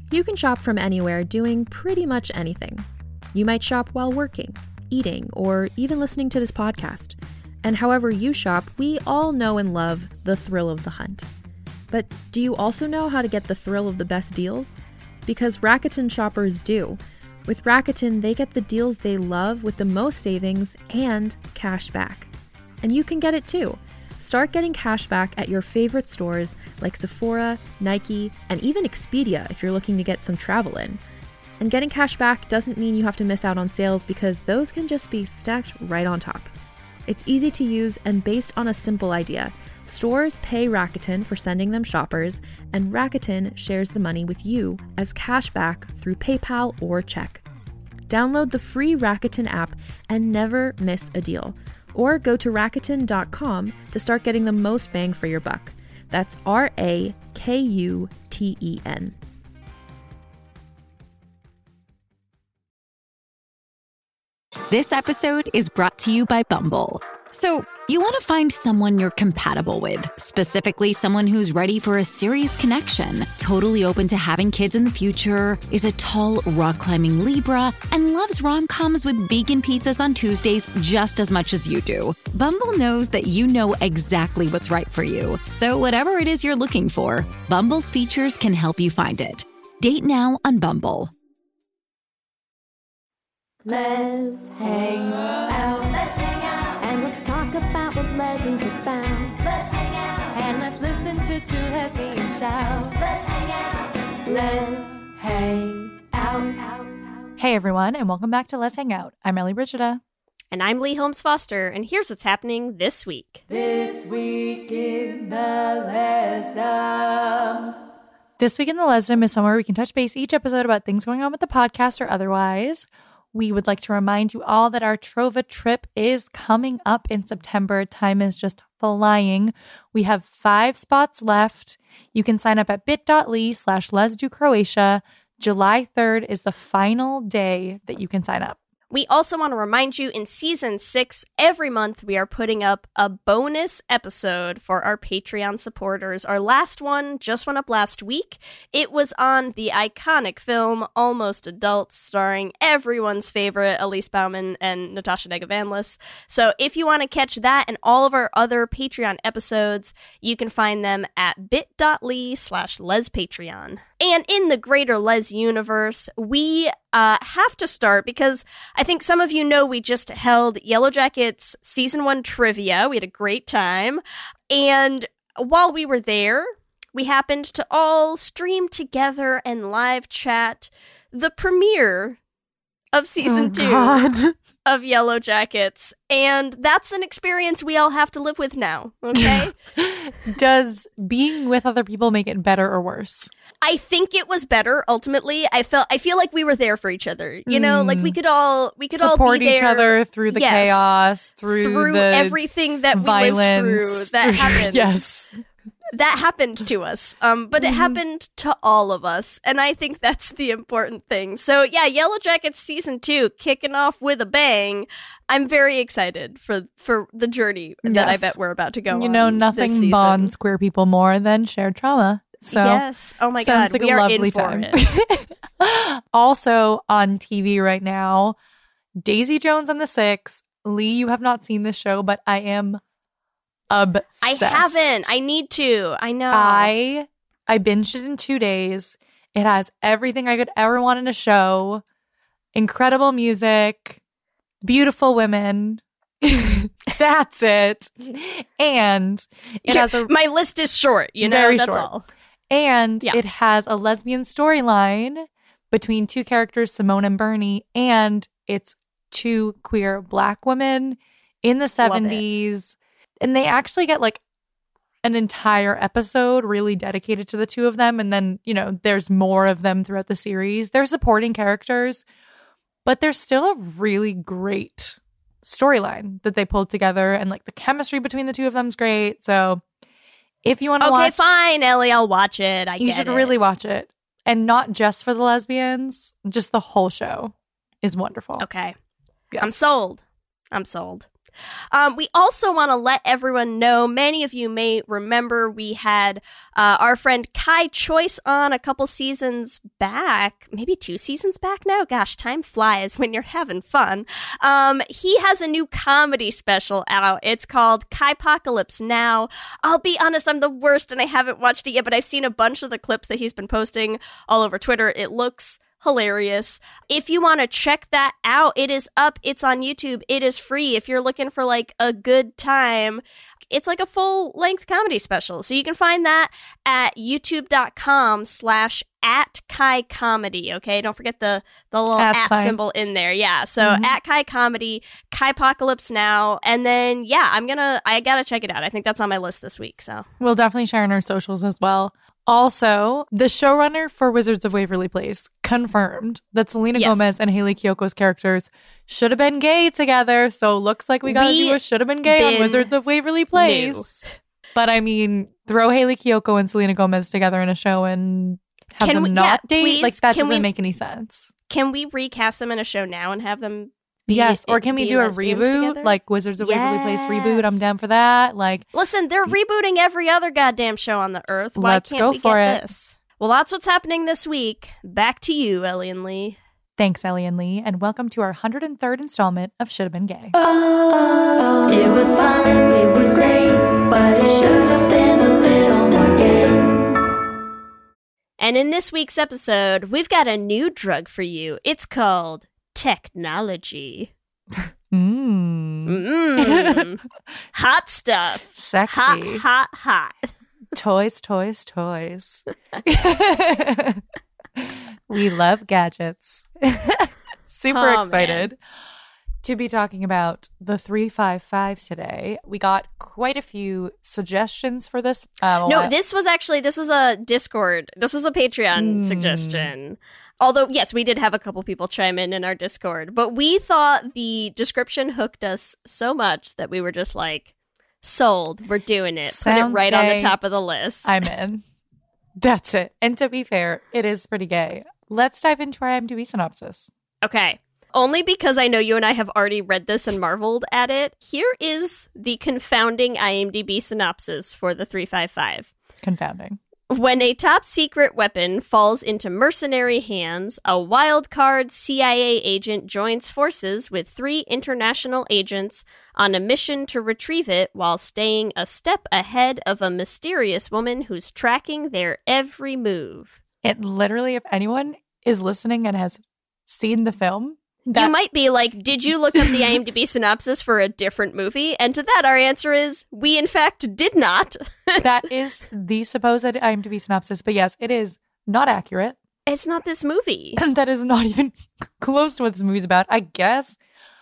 You can shop from anywhere doing pretty much anything. You might shop while working, eating, or even listening to this podcast. And however you shop, we all know and love the thrill of the hunt. But do you also know how to get the thrill of the best deals? Because Rakuten shoppers do. With Rakuten, they get the deals they love with the most savings and cash back. And you can get it too. Start getting cash back at your favorite stores like Sephora, Nike, and even Expedia if you're looking to get some travel in. And getting cash back doesn't mean you have to miss out on sales because those can just be stacked right on top. It's easy to use and based on a simple idea. Stores pay Rakuten for sending them shoppers, and Rakuten shares the money with you as cash back through PayPal or check. Download the free Rakuten app and never miss a deal. Or go to Rakuten.com to start getting the most bang for your buck. That's Rakuten. This episode is brought to you by Bumble. So, you want to find someone you're compatible with, specifically someone who's ready for a serious connection, totally open to having kids in the future, is a tall, rock-climbing Libra, and loves rom-coms with vegan pizzas on Tuesdays just as much as you do. Bumble knows that you know exactly what's right for you. So whatever it is you're looking for, Bumble's features can help you find it. Date now on Bumble. Let's hang out. Let's hang out. And let's talk about what lesbians have found. Let's hang out. And let's listen to two lesbians shout. Let's hang out. Let's hang out. Hey everyone, and welcome back to Let's Hang Out. I'm Ellie Brigida. And I'm Lee Holmes Foster, and here's what's happening this week. This week in the Lesdom. This week in the Lesdom is somewhere we can touch base each episode about things going on with the podcast or otherwise. We would like to remind you all that our Trova trip is coming up in September. Time is just flying. We have 5 spots left. You can sign up at bit.ly/LesDoCroatia. July 3rd is the final day that you can sign up. We also want to remind you in season 6, every month we are putting up a bonus episode for our Patreon supporters. Our last one just went up last week. It was on the iconic film Almost Adults, starring everyone's favorite Elise Bauman and Natasha Negavanlis. So if you want to catch that and all of our other Patreon episodes, you can find them at bit.ly/LesPatreon. And in the greater Les universe, we have to start because I think some of you know we just held Yellow Jackets Season 1 trivia. We had a great time. And while we were there, we happened to all stream together and live chat the premiere of Season 2 of Yellow Jackets. And that's an experience we all have to live with now, okay? Does being with other people make it better or worse? I think it was better ultimately. I feel like we were there for each other. You know, like we could all support all be there. each other through the chaos, through the everything that violence, we lived through that happened. Yes. That happened to us, but it happened to all of us, and I think that's the important thing. So yeah, Yellow Jackets Season 2 kicking off with a bang. I'm very excited for the journey that I bet we're about to go on. You know, nothing bonds queer people more than shared trauma. So yes. Oh my God, like we a are lovely in for time. it. Also on TV right now, Daisy Jones and the Six. Lee, you have not seen this show, but I am obsessed. I haven't. I need to. I know. I binged it in 2 days. It has everything I could ever want in a show. Incredible music, beautiful women. That's it. And it has my list is short, you know, very that's short. all. And it has a lesbian storyline between 2 characters, Simone and Bernie, and it's 2 queer Black women in the 70s. And they actually get like an entire episode really dedicated to the 2 of them. And then, you know, there's more of them throughout the series. They're supporting characters, but there's still a really great storyline that they pulled together. And like the chemistry between the 2 of them is great. So if you want to watch. Okay, fine, Ellie, I'll watch it. You should really watch it. And not just for the lesbians, just the whole show is wonderful. Okay. Yes. I'm sold. We also want to let everyone know, many of you may remember we had our friend Kai Choice on a couple seasons back, maybe 2 seasons back now. Gosh, time flies when you're having fun. He has a new comedy special out. It's called Kaipocalypse Now. I'll be honest, I'm the worst and I haven't watched it yet, but I've seen a bunch of the clips that he's been posting all over Twitter. It looks hilarious. If you want to check that out, it is up. It's on YouTube. It is free. If you're looking for like a good time, it's like a full-length comedy special. So you can find that at youtube.com/@KaiComedy. Okay, don't forget the little at symbol in there. Yeah, so at Kai Comedy, Kaipocalypse Now, and then I gotta check it out. I think that's on my list this week. So we'll definitely share on our socials as well. Also, the showrunner for Wizards of Waverly Place confirmed that Selena Gomez and Hayley Kiyoko's characters should have been gay together. So looks like we gotta do a should have been gay on Wizards of Waverly Place. But I mean, throw Hayley Kiyoko and Selena Gomez together in a show and have them not date? Please, like, that doesn't make any sense. Can we recast them in a show now and have them or can we do a reboot? Together? Like Wizards of Waverly Place reboot? I'm down for that. Like, listen, they're rebooting every other goddamn show on the earth. Why can't we get this? Well, that's what's happening this week. Back to you, Ellie and Lee. Thanks, Ellie and Lee, and welcome to our 103rd installment of Should Have Been Gay. Oh, it was fun, it was great, but it should have been a little more gay. And in this week's episode, we've got a new drug for you. It's called technology. Hot stuff. Sexy. Hot. Toys. We love gadgets. Super excited to be talking about the 355 today. We got quite a few suggestions for this. This was a Discord. This was a Patreon suggestion. Although, yes, we did have a couple people chime in our Discord. But we thought the description hooked us so much that we were just like, sold. We're doing it. Put it right on the top of the list. I'm in. That's it. And to be fair, it is pretty gay. Let's dive into our IMDb synopsis. Okay. Only because I know you and I have already read this and marveled at it. Here is the confounding IMDb synopsis for the 355. Confounding. When a top-secret weapon falls into mercenary hands, a wild-card CIA agent joins forces with 3 international agents on a mission to retrieve it while staying a step ahead of a mysterious woman who's tracking their every move. It literally, if anyone is listening and has seen the film, you might be like, did you look up the IMDb synopsis for a different movie? And to that, our answer is, we in fact did not. That is the supposed IMDb synopsis. But yes, it is not accurate. It's not this movie. That is not even close to what this movie's about. I guess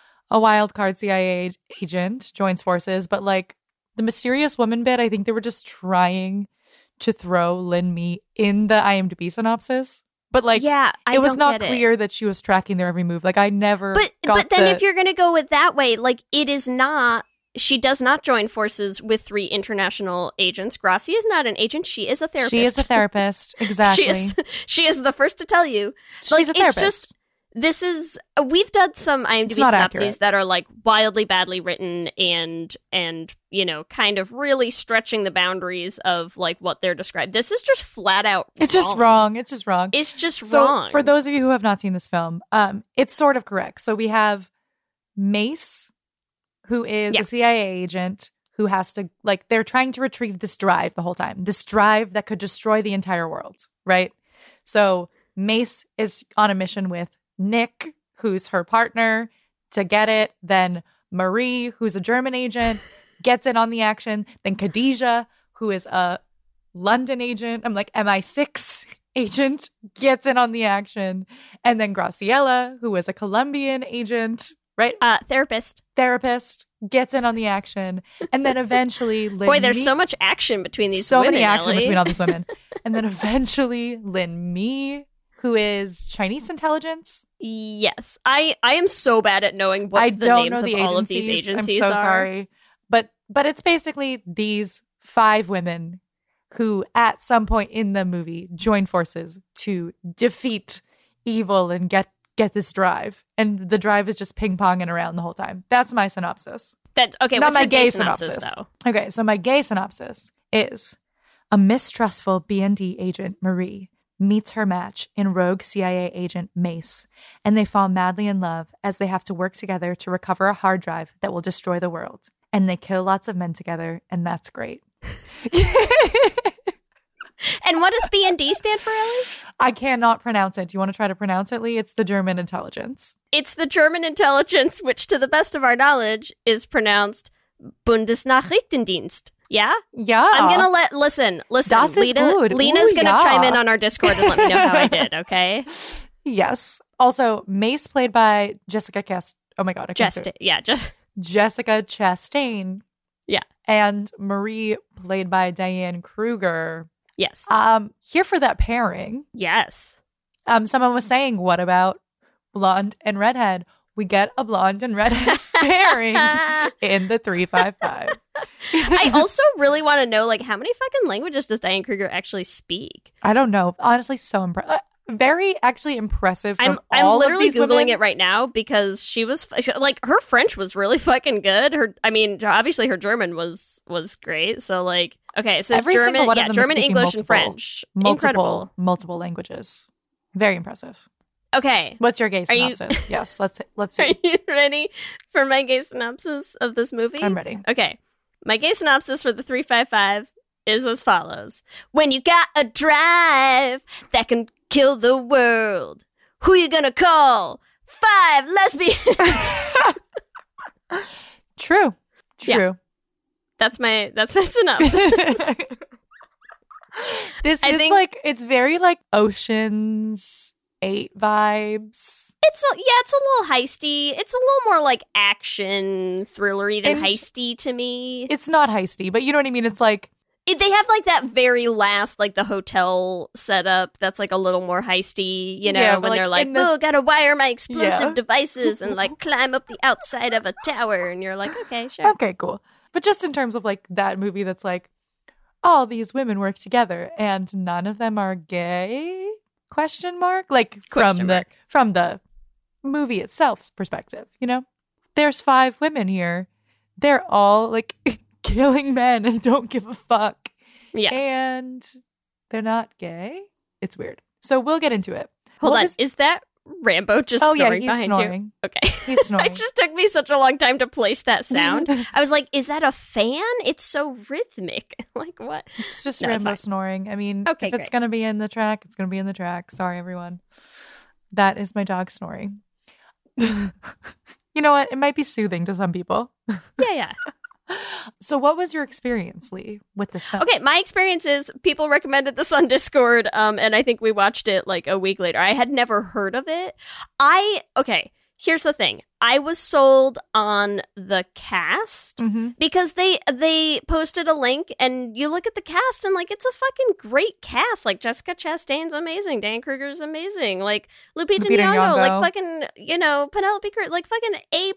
a wild card CIA agent joins forces. But like the mysterious woman bit, I think they were just trying to throw Lin Mi in the IMDb synopsis. But like, it was not clear that she was tracking their every move. Like, I never. But then, if you're going to go with that way, like, it is not. She does not join forces with 3 international agents. Gracia is not an agent; she is a therapist. She is a therapist, exactly. she is the first to tell you. She's a therapist. It's just. This is we've done some IMDb synopses that are like wildly badly written and you know kind of really stretching the boundaries of like what they're described. This is just flat out. It's just wrong. It's just wrong. It's just wrong. For those of you who have not seen this film, it's sort of correct. So we have Mace, who is a CIA agent who has to like they're trying to retrieve this drive the whole time. This drive that could destroy the entire world, right? So Mace is on a mission with Nick, who's her partner, to get it. Then Marie, who's a German agent, gets in on the action. Then Khadijah, who is a London agent, I'm like MI6 agent, gets in on the action. And then Graciela, who is a Colombian agent, right? Therapist, gets in on the action. And then eventually Lin Boy, there's so much action between these women. So many action Ellie. between all these women. And then eventually Lin Mi, who is Chinese intelligence. Yes. I am so bad at knowing what the names of all of these agencies I'm so are. sorry. But it's basically these 5 women who at some point in the movie join forces to defeat evil and get this drive. And the drive is just ping-ponging around the whole time. That's my synopsis. That's okay. Not What's my your gay synopsis, synopsis. though? Okay, so my gay synopsis is a mistrustful B&D agent, Marie, meets her match in rogue CIA agent Mace, and they fall madly in love as they have to work together to recover a hard drive that will destroy the world. And they kill lots of men together, and that's great. And what does B&D stand for, Ellie? I cannot pronounce it. Do you want to try to pronounce it, Lee? It's the German intelligence. It's the German intelligence, which, to the best of our knowledge, is pronounced Bundesnachrichtendienst. Yeah? Yeah. I'm going to listen. Das ist gut. Lena's Ooh, going to yeah. chime in on our Discord and let me know how I did, okay? Yes. Also, Mace played by Jessica Oh my God. I can't say it. Jessica Chastain. Yeah. And Marie played by Diane Kruger. Yes. Here for that pairing. Yes. Someone was saying, what about blonde and redhead? We get a blonde and redhead pairing in the 355. I also really want to know, like, how many fucking languages does Diane Kruger actually speak? I don't know. Honestly, so impressive. Very actually impressive. From I'm all literally of these Googling women. it right now because she was like, her French was really fucking good. Obviously her German was great. So like, okay, it says Every German, single one of them is German, speaking English, and French. Incredible. Multiple languages. Very impressive. Okay. What's your gay Are you- synopsis? Yes, let's Are see. you ready for my gay synopsis of this movie? I'm ready. Okay. My gay synopsis for the 355 is as follows. When you got a drive that can kill the world, who you gonna call? 5 lesbians. True. Yeah. That's my synopsis. This I is think- like, it's very like Ocean's 8 vibes. It's a little heisty. It's a little more like action thrillery than And- heisty to me. It's not heisty, but you know what I mean? It's like, They have like that very last, like the hotel setup that's like a little more heisty, you know, Yeah, but, when like, they're like, in this- oh, gotta wire my explosive Yeah. devices and like climb up the outside of a tower. And you're like, okay, sure. okay, cool. But just in terms of like that movie that's like, all these women work together and none of them are gay? Question mark? Like from the movie itself's perspective, you know? There's 5 women here. They're all like killing men and don't give a fuck. Yeah. And they're not gay. It's weird. So we'll get into it. Hold What on. was- Is that Rambo just Oh, yeah, snoring he's behind snoring. you? Okay. He's snoring. It just took me such a long time to place that sound. I was like, is that a fan? It's so rhythmic. Like, what? It's just No, it's Rambo fine. snoring. I mean, Okay, if it's great. going to be in the track, it's going to be in the track. Sorry, everyone. That is my dog snoring. You know what? It might be soothing to some people. Yeah. So what was your experience, Lee, with this film? Okay, my experience is people recommended this on Discord, and I think we watched it like a week later. I had never heard of it. Okay, here's the thing. I was sold on the cast Mhm. because they posted a link, and you look at the cast, and like it's a fucking great cast. Like Jessica Chastain's amazing, Dan Kruger's amazing, like Lupita Nyong'o, like fucking Penelope Cruz, like fucking A+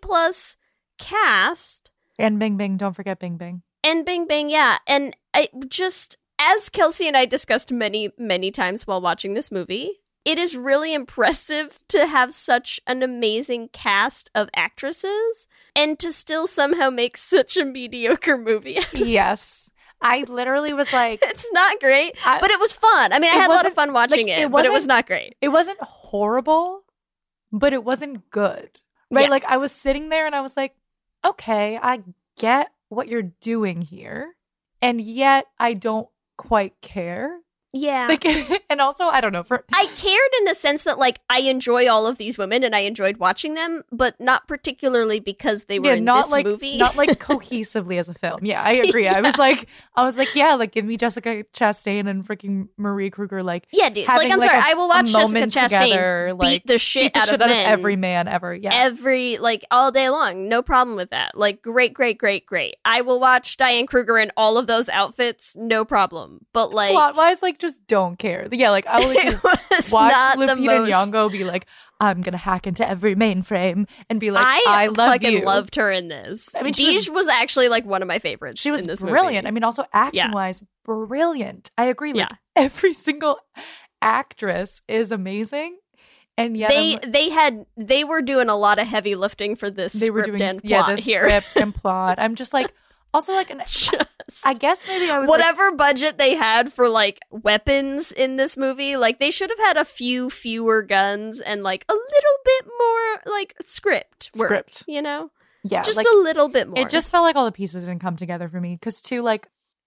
cast. And Bing Bing. Don't forget Bing Bing. And Bing Bang, yeah. And I just, as Kelsey and I discussed many, many times while watching this movie, it is really impressive to have such an amazing cast of actresses and to still somehow make such a mediocre movie. Yes. I literally was like, It's not great, but it was fun. I mean, I It had a lot of wasn't- fun watching like, it, it but it was wasn't- not great. it wasn't horrible, but it wasn't good. Right? Yeah. Like I was sitting there and I was like, okay, I get what you're doing here. And yet I don't quite care. Yeah. Like, and also, I don't know. I cared in the sense that, like, I enjoy all of these women and I enjoyed watching them, but not particularly because they were in not this like movie. not like cohesively as a film. Yeah, I agree. I was like, yeah, like give me Jessica Chastain and freaking Marie Kruger. Like, Yeah, dude. having, Like, I'm sorry. a- I will a watch Jessica moment Chastain together, like, beat the shit out of out men. of every man ever. Yeah, Every, like, all day long. No problem with that. Like, great. I will watch Diane Kruger in all of those outfits. No problem. But, like, plot wise, like just don't care. Yeah, like I will like, it was watch not the Lupita most... Nyong'o be like, I'm gonna hack into every mainframe and be like, I I love fucking you. loved her in this. I mean, she Deej was actually, like, one of my favorites She was in this brilliant. movie. I mean, also acting wise, brilliant. I agree. Like every single actress is amazing. And yet they were doing a lot of heavy lifting for this script and plot here. Script and plot. I'm just like, also like, I guess maybe I was whatever budget they had for like weapons in this movie, like they should have had a few fewer guns and like a little bit more like script work, you know? Yeah, just like, a little bit more. It just felt like all the pieces didn't come together for me. Because too, like,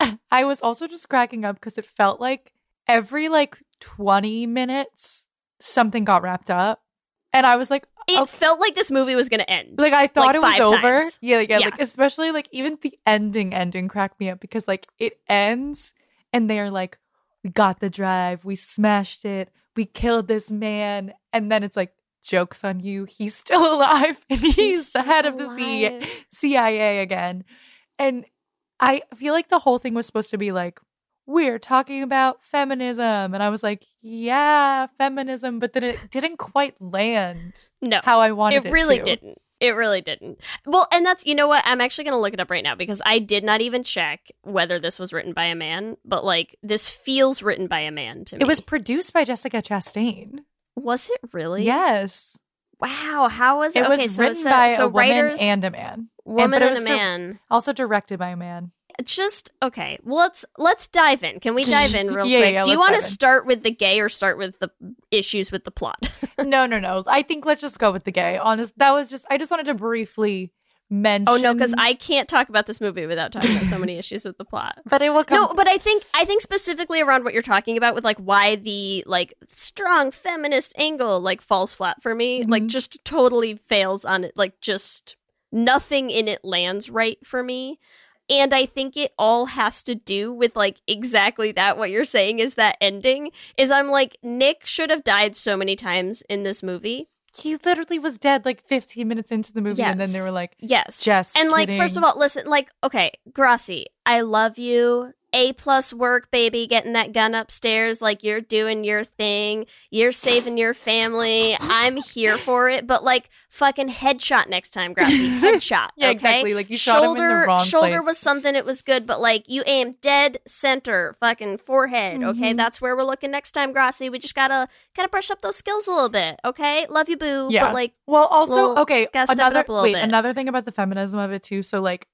I was also just cracking up because it felt like every like 20 minutes something got wrapped up, and I was like, it felt like this movie was going to end. Like I thought like it was over. Times. Yeah, like especially like even the ending cracked me up because like it ends and they're like, we got the drive, we smashed it, we killed this man, and then it's like, joke's on you, he's still alive and he's the head of the CIA again. And I feel like the whole thing was supposed to be like, we're talking about feminism, and I was like, yeah, feminism, but then it didn't quite land how I wanted it to. It really didn't. Well, and that's, you know what, I'm actually going to look it up right now because I did not even check whether this was written by a man, but like this feels written by a man to me. It was produced by Jessica Chastain. Was it really? Yes. Wow. How was it? It was written by a woman and a man. Woman and a man. Also directed by a man. Just, okay. Well, let's dive in. Can we dive in real quick? Do you want to start with the gay or start with the issues with the plot? No. I think let's just go with the gay. Honest, I just wanted to briefly mention. Oh no, because I can't talk about this movie without talking about so many issues with the plot. But it will come. No, but I think specifically around what you're talking about with like why the like strong feminist angle like falls flat for me, like just totally fails on it. Like just nothing in it lands right for me. And I think it all has to do with like exactly that. What you're saying is that ending is I'm like, Nick should have died so many times in this movie. He literally was dead like 15 minutes into the movie, and then they were like, Just and like, kidding. First of all, listen, like, okay, Grassi, I love you. A+ work, baby, getting that gun upstairs, like you're doing your thing, you're saving your family. I'm here for it, but like fucking headshot next time, Grassi. Headshot. Yeah, okay? exactly. Like you shot him in the wrong shoulder place. was something, it was good, but like you aimed dead center, fucking forehead. Okay, that's where we're looking next time, Grassi. We just gotta brush up those skills a little bit. Okay, love you, boo. Yeah. But like, well, also okay. Another another thing about the feminism of it too. So like,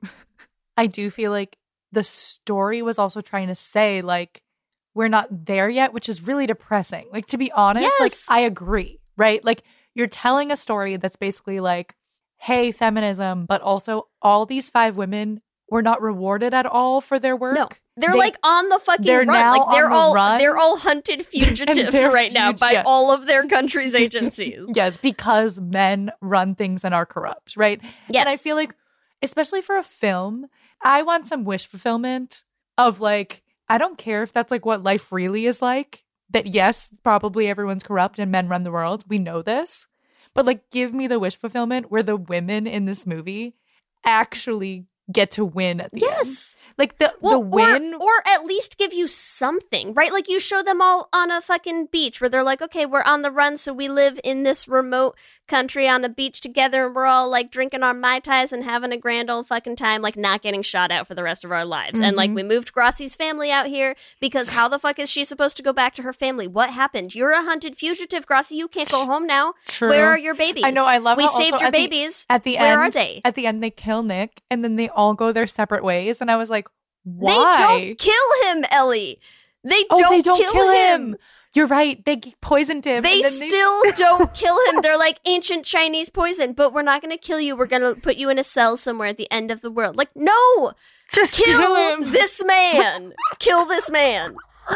I do feel like the story was also trying to say like we're not there yet, which is really depressing. Like, to be honest, like I agree, right? Like you're telling a story that's basically like, hey, feminism, but also all these 5 women were not rewarded at all for their work. No, they're like on the fucking run. Now like they're all hunted fugitives right now by all of their country's agencies. Yes, because men run things and are corrupt, right? Yes. And I feel like, especially for a film, I want some wish fulfillment of like, I don't care if that's like what life really is like, that yes, probably everyone's corrupt and men run the world. We know this. But like, give me the wish fulfillment where the women in this movie actually get to win at the end. Like the win. Or at least give you something, right? Like you show them all on a fucking beach where they're like, okay, we're on the run, so we live in this remote country on a beach together, and we're all like drinking our Mai Tais and having a grand old fucking time, like not getting shot at for the rest of our lives. And like we moved Grassi's family out here because how the fuck is she supposed to go back to her family? What happened? You're a hunted fugitive, Grassi. You can't go home now. True. Where are your babies? I know, I love we how saved also your babies. At the Where end, are they? At the end, they kill Nick, and then they all go their separate ways. And I was like, why? They don't kill him, Ellie. They don't kill him. You're right. They poisoned him. They still don't kill him. They're like ancient Chinese poison, but we're not going to kill you. We're going to put you in a cell somewhere at the end of the world. Like, no! Just kill him. This man. Kill this man.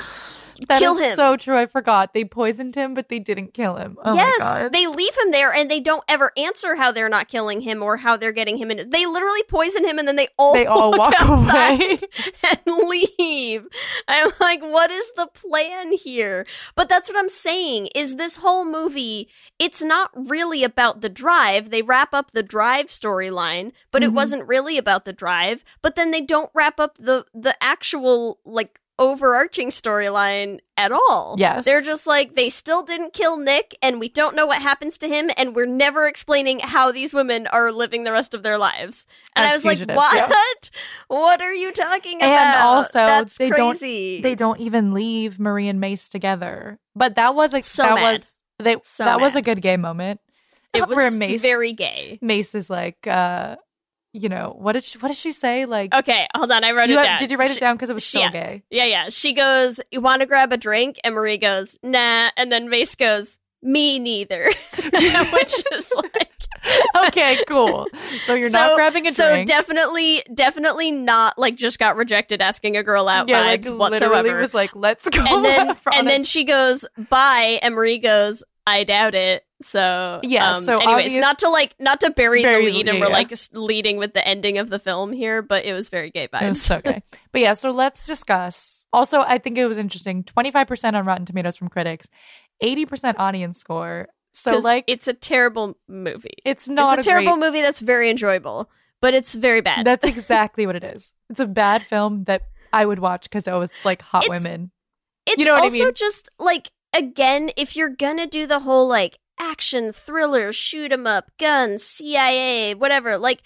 That kill is him. So true. I forgot. They poisoned him, but they didn't kill him. Oh yes, my God. They leave him there, and they don't ever answer how they're not killing him or how they're getting him in. They literally poison him, and then they all walk away and leave. I'm like, what is the plan here? But that's what I'm saying, is this whole movie, it's not really about the drive. They wrap up the drive storyline, but it wasn't really about the drive. But then they don't wrap up the actual, like, overarching storyline at all. Yes. They're just like, they still didn't kill Nick, and we don't know what happens to him, and we're never explaining how these women are living the rest of their lives. And I was like, what? Yeah. What are you talking about? And also, that's they crazy. They don't even leave Marie and Mace together. But that was like, so mad. So that was mad. a good gay moment. It was where Mace, very gay. Mace is like, what did she say? Like, Okay, hold on. I wrote it down. Did you write it down? Because it was so yeah. gay. Yeah. She goes, "You want to grab a drink?" And Marie goes, "Nah." And then Mace goes, "Me neither." Which is like, okay, cool. So you're not grabbing a drink. So definitely not like just got rejected asking a girl out vibes like, whatsoever. Literally was like, let's go. And then she goes, "Bye," and Marie goes, "I doubt it." So so anyways, not to bury the lead, and we're yeah. like leading with the ending of the film here, but it was very gay vibes. It was so gay. But yeah, so let's discuss. Also, I think it was interesting. 25% on Rotten Tomatoes from critics, 80% audience score. So like, it's a terrible movie. It's not a terrible movie that's very enjoyable, but it's very bad. That's exactly what it is. It's a bad film that I would watch because it was like hot women. It's you know what also I mean? just like, again, if you're gonna do the whole like action thriller, shoot 'em up, guns, CIA, whatever, like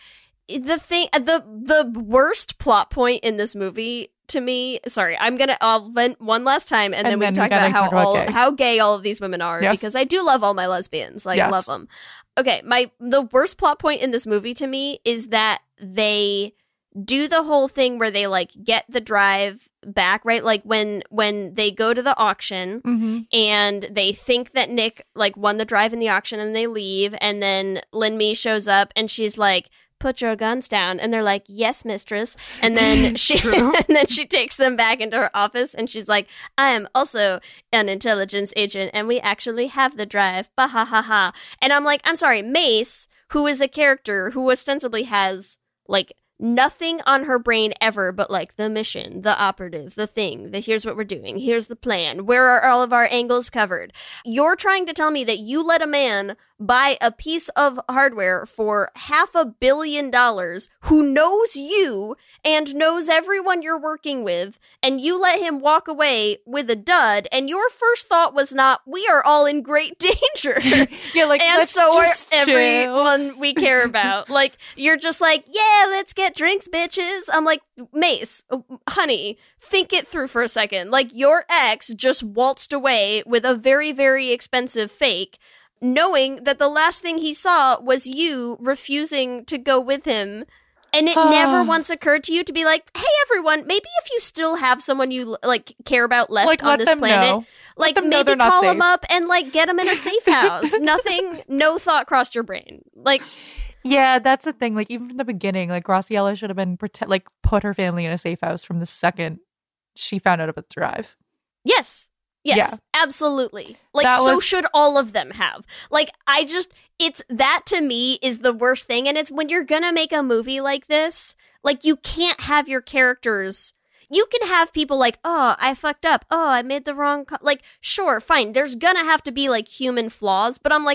the worst plot point in this movie to me. Sorry, I'll vent one last time, and then we can talk about how gay all of these women are, because I do love all my lesbians. Like, love them. Okay, the worst plot point in this movie to me is that they do the whole thing where they like get the drive back, right? Like when they go to the auction and they think that Nick like won the drive in the auction, and they leave, and then Lin Mi shows up and she's like, "Put your guns down," and they're like, "Yes, mistress." And then she takes them back into her office, and she's like, "I am also an intelligence agent, and we actually have the drive. Bah ha ha ha." And I'm like, I'm sorry, Mace, who is a character who ostensibly has like nothing on her brain ever but like the mission, the operative, the thing, here's what we're doing, here's the plan, where are all of our angles covered. You're trying to tell me that you let a man buy a piece of hardware for $500 million who knows you and knows everyone you're working with, and you let him walk away with a dud, and your first thought was not, we are all in great danger. Yeah, like, and so are everyone we care about. Like, you're just like, yeah, let's get drinks, bitches. I'm like, Mace, honey, think it through for a second. Like, your ex just waltzed away with a very, very expensive fake, knowing that the last thing he saw was you refusing to go with him. And it never once occurred to you to be like, hey, everyone, maybe if you still have someone you like care about left like, on this planet, like maybe call them up and like get them in a safe house. No thought crossed your brain. Like, yeah, that's the thing. Like, even from the beginning, like Graciela should have been put her family in a safe house from the second she found out about the drive. Yes. Yes, yeah. Absolutely. Like, so should all of them have. Like, it's that to me is the worst thing. And it's when you're gonna make a movie like this, like, you can't have your characters. You can have people like, oh, I fucked up. Oh, I made the wrong like, sure, fine. There's gonna have to be like human flaws, but I'm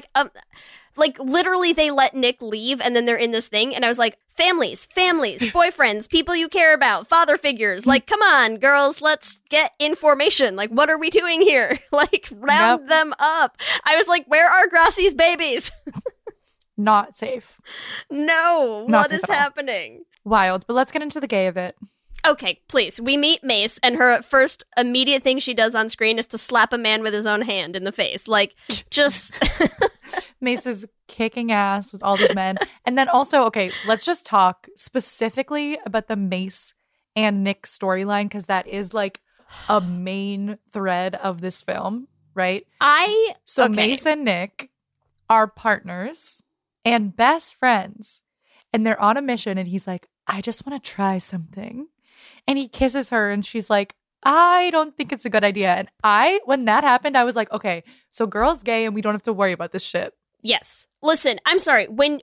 like literally they let Nick leave and then they're in this thing, and I was like, families, boyfriends, people you care about, father figures, like, come on, girls, let's get information. Like, what are we doing here? Like, round them up. I was like, where are Graci's babies? Not safe. No, what is happening? Wild. But let's get into the gay of it. Okay, please. We meet Mace, and her first immediate thing she does on screen is to slap a man with his own hand in the face. Like, just... Mace is kicking ass with all these men. And then also, okay, let's just talk specifically about the Mace and Nick storyline, because that is like a main thread of this film, right? So Mace and Nick are partners and best friends, and they're on a mission, and he's like, I just want to try something. And he kisses her, and she's like, I don't think it's a good idea. And when that happened, I was like, okay, so girl's gay and we don't have to worry about this shit. Yes. Listen, I'm sorry. When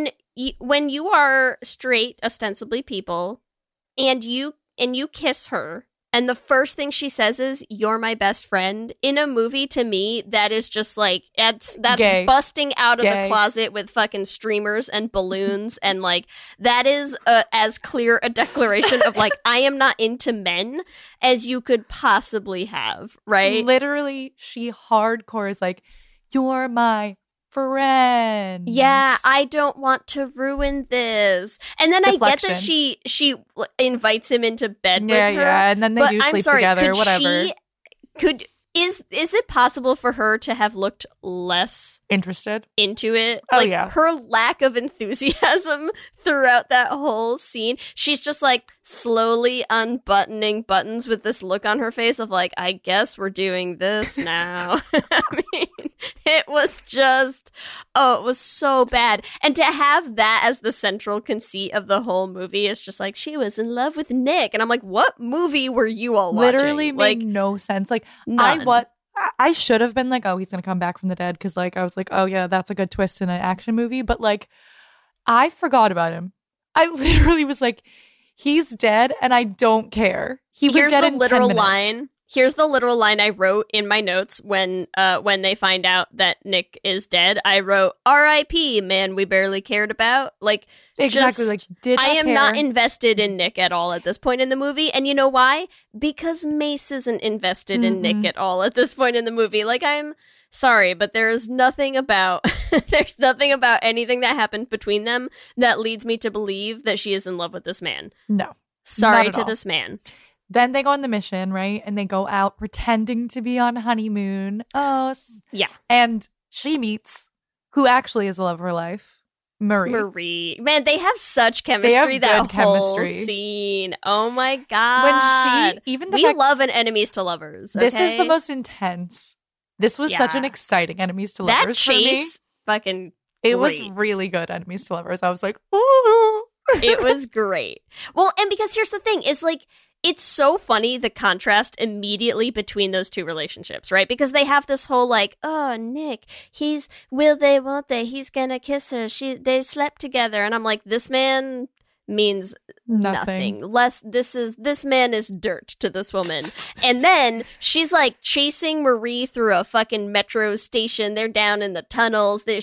you are straight, ostensibly people, and you kiss her, and the first thing she says is, "You're my best friend," in a movie, to me, that is just like, that's gay. Busting out of the closet with fucking streamers and balloons, and like, that is as clear a declaration of like, I am not into men as you could possibly have, right? Literally, she hardcore is like, "You're my friend." Yeah, I don't want to ruin this. And then Deflection. I get that she invites him into bed with her. Yeah, and then they do sleep together, whatever. Is it possible for her to have looked less Interested? into it? Oh, Like, yeah. her lack of enthusiasm throughout that whole scene. She's just like slowly unbuttoning buttons with this look on her face of like, I guess we're doing this now. I mean, it was just, it was so bad. And to have that as the central conceit of the whole movie is just like, she was in love with Nick. And I'm like, what movie were you all watching? Literally made no sense. Like, none. I should have been like, oh, he's gonna come back from the dead, because like I was like, oh yeah, that's a good twist in an action movie. But like, I forgot about him. I literally was like, he's dead, and I don't care. He was dead in 10 minutes. Here's the literal line I wrote in my notes when they find out that Nick is dead. I wrote, R.I.P. man we barely cared about. Like, Exactly. Like, did I am care. not invested in Nick at all at this point in the movie. And you know why? Because Mace isn't invested in Nick at all at this point in the movie. Like, I'm sorry, but there's nothing about anything that happened between them that leads me to believe that she is in love with this man. No. Sorry Not at to all. this man. Then they go on the mission, right? And they go out pretending to be on honeymoon. Yeah. And she meets who actually is the love of her life, Marie. Man, they have such chemistry. They have that good whole chemistry. scene. Oh my god! We love an enemies to lovers. This is okay? the most intense. This was such an Yeah. exciting enemies to that lovers for me. chase. Fucking, It was great. really good enemies to lovers. I was like, ooh. It was great. Well, and because here's the thing: is like. It's so funny, the contrast immediately between those two relationships, right? Because they have this whole like, oh, Nick, will they, won't they? He's gonna kiss her. They slept together. And I'm like, this man means nothing. This man is dirt to this woman. And then she's like chasing Marie through a fucking metro station. They're down in the tunnels. Their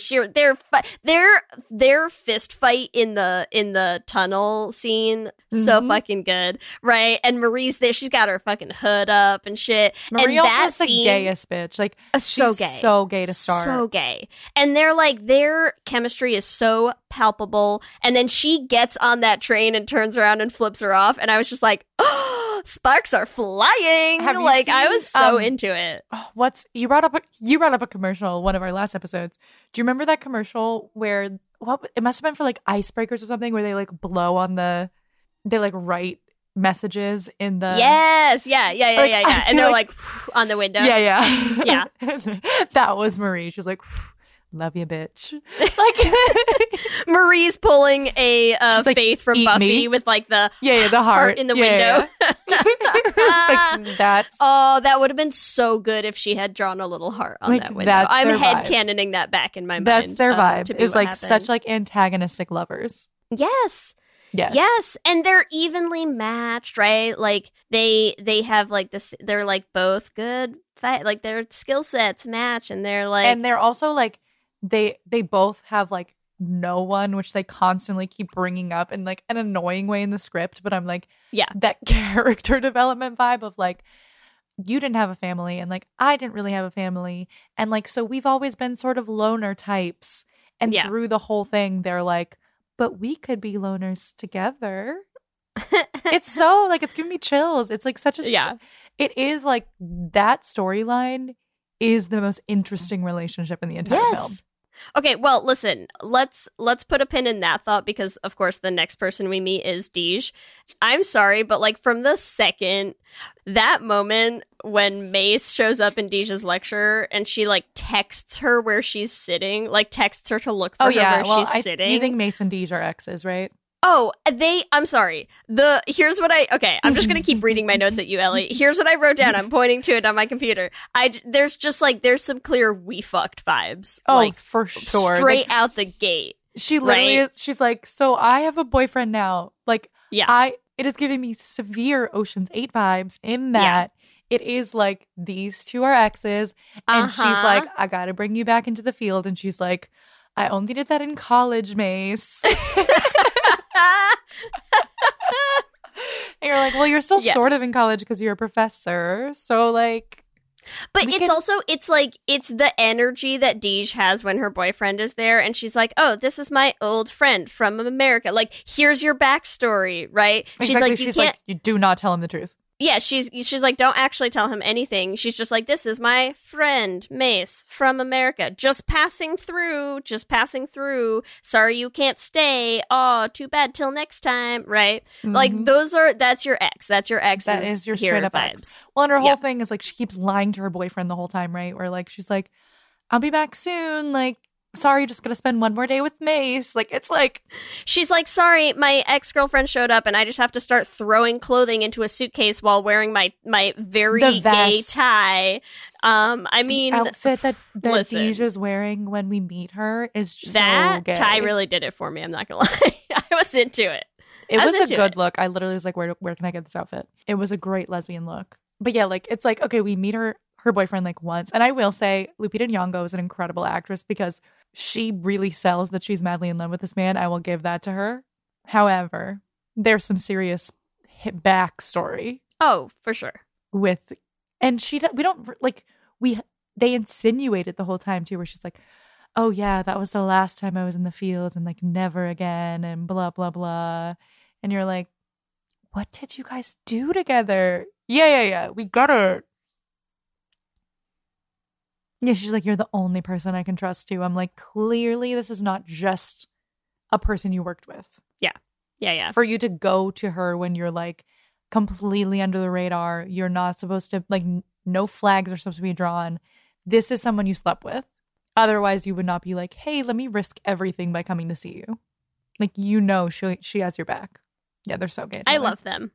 fist fight in the tunnel scene, so fucking good, right? And Marie's there. She's got her fucking hood up and shit. Marie and also that is the scene, gayest bitch. Like, so she's gay. so gay to start. So gay. And they're like, their chemistry is so palpable. And then she gets on that train and turns around and flips her off. And I was just like, oh, sparks are flying. Have you Like, I seen, was so into it. You brought up a commercial, one of our last episodes. Do you remember that commercial where it must have been for like icebreakers or something, where they like blow on they like write messages in the Yes. Yeah. I And they're feel like on the window. Yeah. Yeah. That was Marie. She was like, love you, bitch. Like, Marie's pulling a She's like, Faith from "Eat Buffy me." with like the the heart in the Yeah, window. yeah. Like, that's Oh, that would have been so good if she had drawn a little heart on Like, that window. that's I'm their vibe. headcanoning that back in my mind. that's their vibe. to be Is what like happened. such like antagonistic lovers. Yes. Yes. Yes, and they're evenly matched, right? Like they have like this. They're like both good fight. Like their skill sets match, and they're like, And they're also like they both have like no one, which they constantly keep bringing up in like an annoying way in the script. But I'm like, yeah, that character development vibe of like, you didn't have a family and like I didn't really have a family, and like so we've always been sort of loner types. And Yeah. through the whole thing, they're like, but we could be loners together. It's so like, it's giving me chills. It's like such a Yeah. It is like that storyline is the most interesting relationship in the entire film. Okay, well, listen, let's put a pin in that thought because, of course, the next person we meet is Deej. I'm sorry, but like from the second that moment when Mace shows up in Deej's lecture and she like texts her where she's sitting, like texts her to look for her where she's sitting. You think Mace and Deej are exes, right? Oh, I'm sorry. Here's what I'm just going to keep reading my notes at you, Ellie. Here's what I wrote down. I'm pointing to it on my computer. There's some clear we fucked vibes. Oh, like, for sure. Straight Like, out the gate. she literally right? is, she's like, so I have a boyfriend now. Like, Yeah. it is giving me severe Ocean's 8 vibes in that it is like these two are exes. And she's like, I got to bring you back into the field. And she's like, I only did that in college, Mace. And you're like, well, you're still Yes. sort of in college because you're a professor. So, like, But we it's can- also, it's like, it's the energy that Deej has when her boyfriend is there. And she's like, oh, this is my old friend from America. Like, here's your backstory, right? exactly, She's like, you do not tell him the truth. Yeah, she's like, don't actually tell him anything. She's just like, this is my friend, Mace, from America. Just passing through. Sorry you can't stay. Oh, too bad, till next time. Right? Mhm. Like, that's your ex. That's your ex's That is your hero straight up vibes. ex. Well, and her whole thing is like she keeps lying to her boyfriend the whole time, right? Where like she's like, I'll be back soon. Like, sorry, just gonna spend one more day with Mace. Like, it's like She's like, sorry, my ex-girlfriend showed up and I just have to start throwing clothing into a suitcase while wearing my very The gay vest. tie. I mean, the outfit that listen. Deja's wearing when we meet her is so that gay. tie really did it for me. I'm not gonna lie. I was into it. It I was a into good it. look. I literally was like, where can I get this outfit? It was a great lesbian look. But yeah, like it's like, okay, we meet her boyfriend like once. And I will say Lupita Nyong'o is an incredible actress because she really sells that she's madly in love with this man. I will give that to her. However, there's some serious backstory Oh, for sure. with, and they insinuate it the whole time too, where she's like, oh yeah, that was the last time I was in the field and like never again and blah, blah, blah. And you're like, what did you guys do together? Yeah. We got it. Yeah, she's like, you're the only person I can trust too. I'm like, clearly this is not just a person you worked with. Yeah. For you to go to her when you're like completely under the radar, you're not supposed to, like, no flags are supposed to be drawn. This is someone you slept with. Otherwise, you would not be like, hey, let me risk everything by coming to see you. Like, you know, she has your back. Yeah, they're so gay. I love them.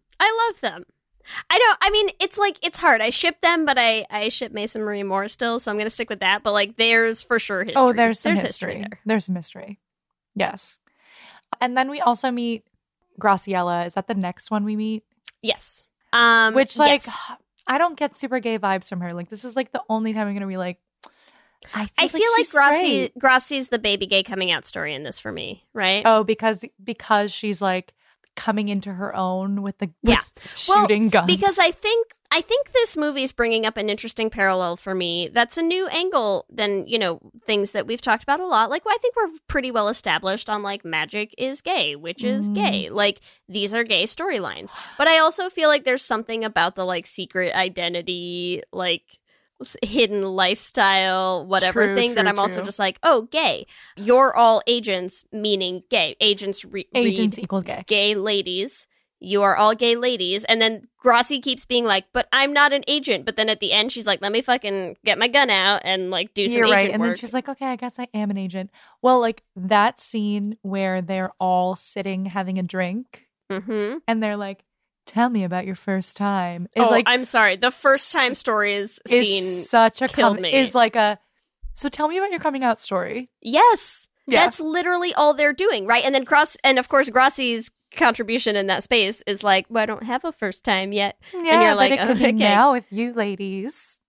I mean, it's like, it's hard. I ship them, but I ship Mason Marie more still, so I'm going to stick with that. But like, there's for sure history. Oh, there's some history there. There's some history. Yes. And then we also meet Graciela. Is that the next one we meet? Yes. Which, like, yes. I don't get super gay vibes from her. Like, this is like the only time I'm going to be like, I feel like she's straight. Graci's the baby gay coming out story in this for me, right? Oh, because she's like coming into her own with Yeah. shooting guns. Because I think this movie is bringing up an interesting parallel for me. That's a new angle than, you know, things that we've talked about a lot. Like, I think we're pretty well established on like magic is gay, witch is gay. Like, these are gay storylines. But I also feel like there's something about the like secret identity, like hidden lifestyle, whatever thing that I'm also just like, oh, gay. You're all agents, meaning gay. Agents equals gay. Gay ladies. You are all gay ladies. And then Gracie keeps being like, but I'm not an agent. But then at the end, she's like, let me fucking get my gun out and like do some You're right. agent And work. then she's like, okay, I guess I am an agent. Well, like that scene where they're all sitting having a drink Mm-hmm. and they're like, tell me about your first time. Is Oh, I'm sorry. The first time stories scene is such a killed me. is like a, so tell me about your coming out story. Yes. Yeah. That's literally all they're doing, right? And then of course Gracie's contribution in that space is like, well, I don't have a first time yet. Yeah, and you're like, but it could okay. be now with you ladies.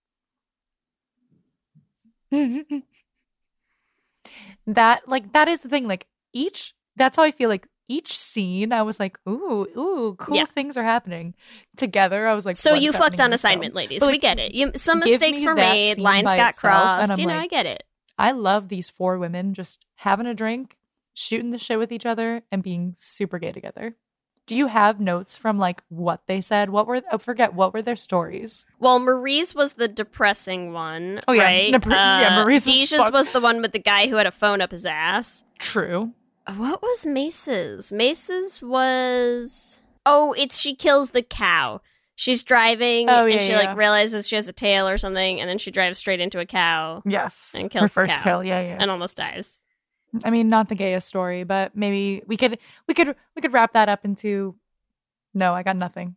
That is the thing. Like that's how I feel like each scene, I was like, ooh, cool Yeah. things are happening together. I was like, So what you is fucked happening on in this assignment, film? ladies. But, We like, get it. Some give mistakes me were that made. scene Lines by got itself, and crossed. I'm You know, like, I get it. I love these four women just having a drink, shooting the shit with each other, and being super gay together. Do you have notes from like what they said? What were their stories? Well, Marie's was the depressing one. Oh, yeah. Right? Marie's was Deja's fuck- was the one with the guy who had a phone up his ass. True. What was Mace's? Mace's was... Oh, she kills the cow. She's driving and she like realizes she has a tail or something, and then she drives straight into a cow Yes. and kills her the first cow. kill. Yeah. And almost dies. I mean, not the gayest story, but maybe we could wrap that up into. No, I got nothing.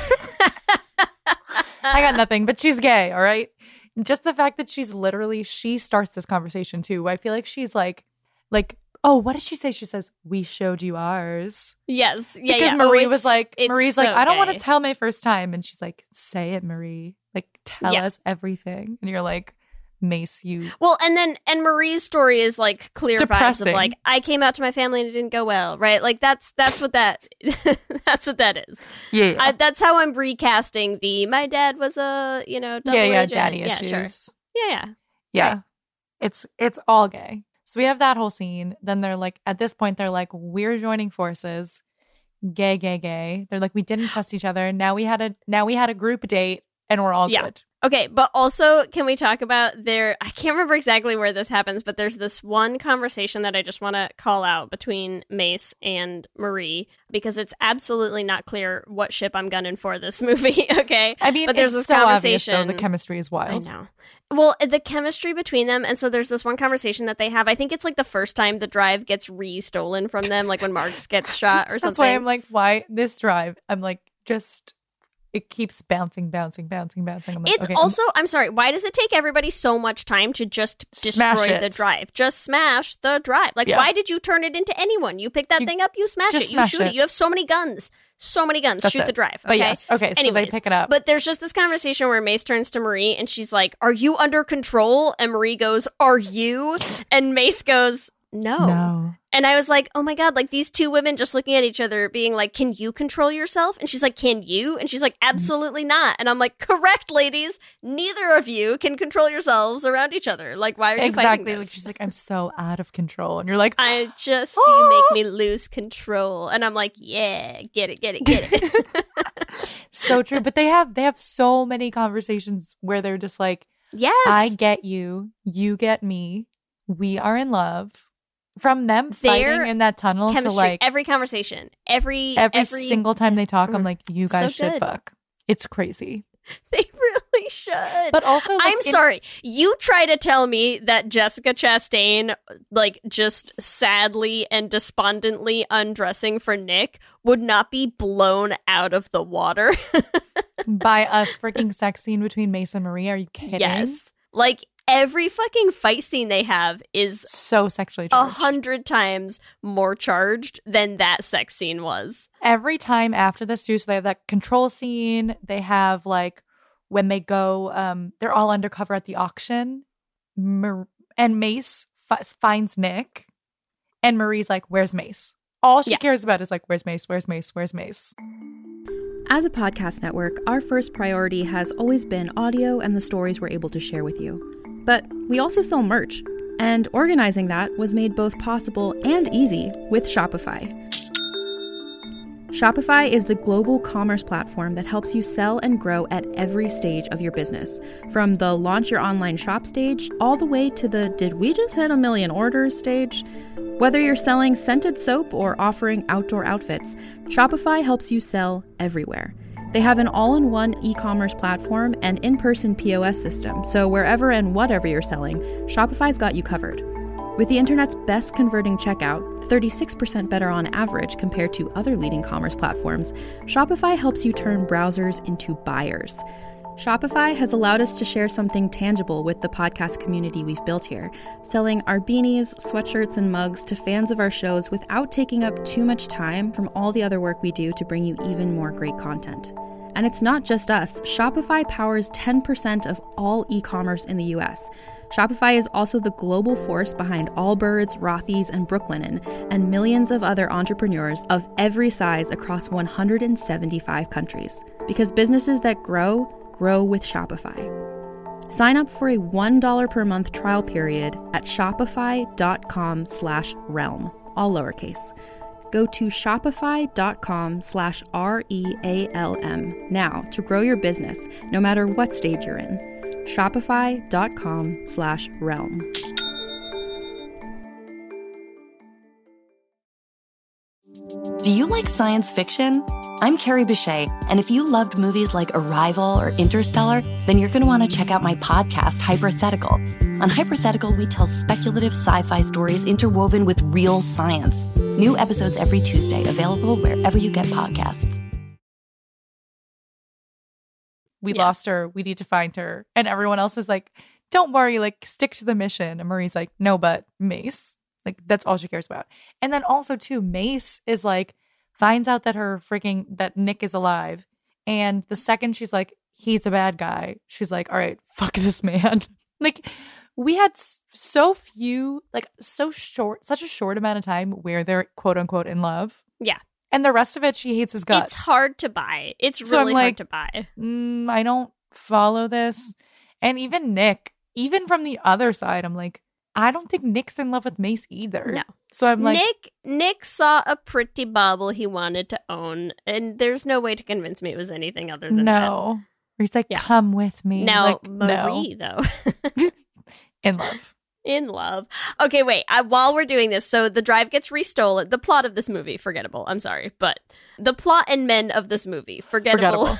I got nothing, but she's gay. All right. Just the fact that she starts this conversation too. I feel like she's like, oh, what did she say? She says, "We showed you ours." Yes. Yeah. Because yeah. Marie Oh, was like, Marie's so like, I don't want to gay. tell my first time, and she's like, say it, Marie. Like, tell Yeah. us everything. And you're like, Mace, you. Well, and Marie's story is like clear vibes Depressing. of like, I came out to my family and it didn't go well, right? Like that's what that that's what that is. Yeah. That's how I'm recasting my dad was a double agent. daddy Yeah, issues. sure. Yeah. Yeah. It's all gay. So we have that whole scene. Then they're like, at this point, they're like, we're joining forces. gay. They're like, we didn't trust each other. Now we had a group date and we're all good. Okay, but also, can we talk about I can't remember exactly where this happens, but there's this one conversation that I just want to call out between Mace and Marie, because it's absolutely not clear what ship I'm gunning for this movie, okay? I mean, but there's it's this so conversation. obvious, though. The chemistry is wild. I know. Well, the chemistry between them, and so there's this one conversation that they have. I think it's like the first time the drive gets re-stolen from them, like when Marks gets shot or something. That's why I'm like, why this drive? I'm like, just... It keeps bouncing. I'm like, it's okay, also, I'm sorry, why does it take everybody so much time to just destroy the drive? Just smash the drive. Like, why did you turn it into anyone? You pick that thing up, you smash it, you shoot it. You have so many guns. That's Shoot it. the drive. Okay? But yes, okay, so Anyways, they pick it up. But there's just this conversation where Mace turns to Marie and she's like, "Are you under control?" And Marie goes, "Are you?" And Mace goes, No. And I was like, oh my God, like these two women just looking at each other being like, can you control yourself? And she's like, can you? And she's like, absolutely not. And I'm like, correct, ladies. Neither of you can control yourselves around each other. Like, why are you fighting this? Like, she's like, I'm so out of control. And you're like, you make me lose control. And I'm like, yeah, get it. So true. But they have so many conversations where they're just like, yes, I get you. You get me. We are in love. From them fighting in that tunnel chemistry, to like every conversation, every single time they talk, I'm like, you guys should fuck. It's crazy. They really should. But also, like, I'm sorry. You try to tell me that Jessica Chastain, like, just sadly and despondently undressing for Nick would not be blown out of the water by a freaking sex scene between Mace and Marie. Are you kidding? Yes. Like, every fucking fight scene they have is so sexually charged. 100 times more charged than that sex scene was. Every time after this too, so they have that control scene. They have like when they go, they're all undercover at the auction, and Mace finds Nick, and Marie's like, "Where's Mace?" All she cares about is like, "Where's Mace? Where's Mace? Where's Mace?" As a podcast network, our first priority has always been audio and the stories we're able to share with you. But we also sell merch, and organizing that was made both possible and easy with Shopify. Shopify is the global commerce platform that helps you sell and grow at every stage of your business, from the launch your online shop stage all the way to the did we just hit 1 million orders stage. Whether you're selling scented soap or offering outdoor outfits, Shopify helps you sell everywhere. They have an all-in-one e-commerce platform and in-person POS system, so wherever and whatever you're selling, Shopify's got you covered. With the internet's best converting checkout, 36% better on average compared to other leading commerce platforms, Shopify helps you turn browsers into buyers. Shopify has allowed us to share something tangible with the podcast community we've built here, selling our beanies, sweatshirts, and mugs to fans of our shows without taking up too much time from all the other work we do to bring you even more great content. And it's not just us. Shopify powers 10% of all e-commerce in the US. Shopify is also the global force behind Allbirds, Rothy's, and Brooklinen, and millions of other entrepreneurs of every size across 175 countries. Because businesses that grow with Shopify. Sign up for a $1 per month trial period at shopify.com/realm, all lowercase. Go to shopify.com/REALM now to grow your business, no matter what stage you're in. Shopify.com/realm. Do you like science fiction? I'm Carrie Bechet, and if you loved movies like Arrival or Interstellar, then you're going to want to check out my podcast, Hypothetical. On Hypothetical, we tell speculative sci-fi stories interwoven with real science. New episodes every Tuesday, available wherever you get podcasts. We lost her. We need to find her. And everyone else is like, don't worry, like, stick to the mission. And Marie's like, no, but Mace. Like, that's all she cares about. And then also, too, Mace is like, finds out that that Nick is alive. And the second she's like, he's a bad guy, she's like, all right, fuck this man. Like, we had so few, like, such a short amount of time where they're quote unquote in love. Yeah. And the rest of it, she hates his guts. It's hard to buy. It's really hard to buy. I don't follow this. And even Nick, even from the other side, I'm like, I don't think Nick's in love with Mace either. No. So I'm like, Nick saw a pretty bauble he wanted to own, and there's no way to convince me it was anything other than that. no. He's like, come with me. Now, like, Marie, though. In love. In love. Okay, wait. While we're doing this, so the drive gets restolen. The plot of this movie, forgettable. I'm sorry. But the plot and men of this movie, forgettable.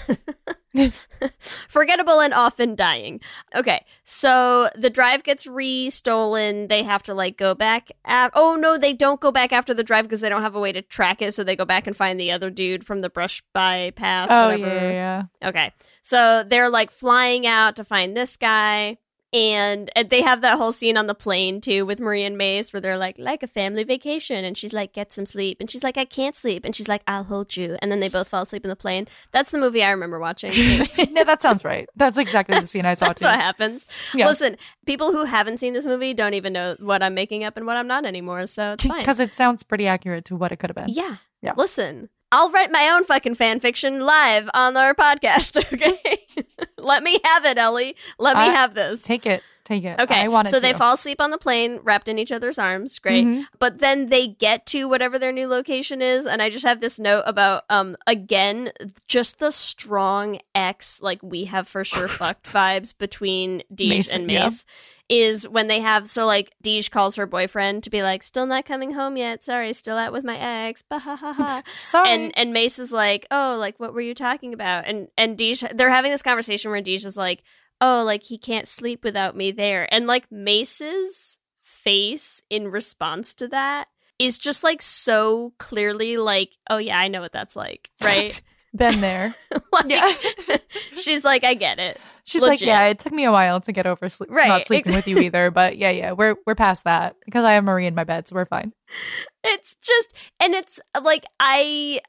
Forgettable and often dying. Okay, so the drive gets restolen. They have to, like, go back. Oh, no, they don't go back after the drive because they don't have a way to track it. So they go back and find the other dude from the brush bypass. Oh, whatever. yeah. Okay, so they're, like, flying out to find this guy. And they have that whole scene on the plane, too, with Marie and Mace, where they're like a family vacation. And she's like, get some sleep. And she's like, I can't sleep. And she's like, I'll hold you. And then they both fall asleep in the plane. That's the movie I remember watching. Yeah, that sounds right. That's exactly the scene I saw, too. That's what happens. Yeah. Listen, people who haven't seen this movie don't even know what I'm making up and what I'm not anymore. So it's fine. Because it sounds pretty accurate to what it could have been. Yeah. Yeah. Listen, I'll write my own fucking fan fiction live on our podcast, okay? Let me have it, Ellie. Let me have this. Take it. Okay. Okay, I want it so to. they fall asleep on the plane, wrapped in each other's arms. Great. Mhm. But then they get to whatever their new location is, and I just have this note about, again, just the strong X, like, we have for sure fucked vibes between Deej and Mace. Is when they have, so, like, Deej calls her boyfriend to be like, still not coming home yet. Sorry, still out with my ex. Bah, ha, ha, ha. Sorry. And Mace is like, oh, like, what were you talking about? And Deej, they're having this conversation where Deej is like, oh, like, he can't sleep without me there. And, like, Mace's face in response to that is just, like, so clearly like, oh, yeah, I know what that's like, right? Been there. Like, Yeah. She's like, I get it. She's Legit. like, yeah, it took me a while to get over not sleeping with you either, but yeah, we're past that because I have Marie in my bed, so we're fine. It's just, and it's like, I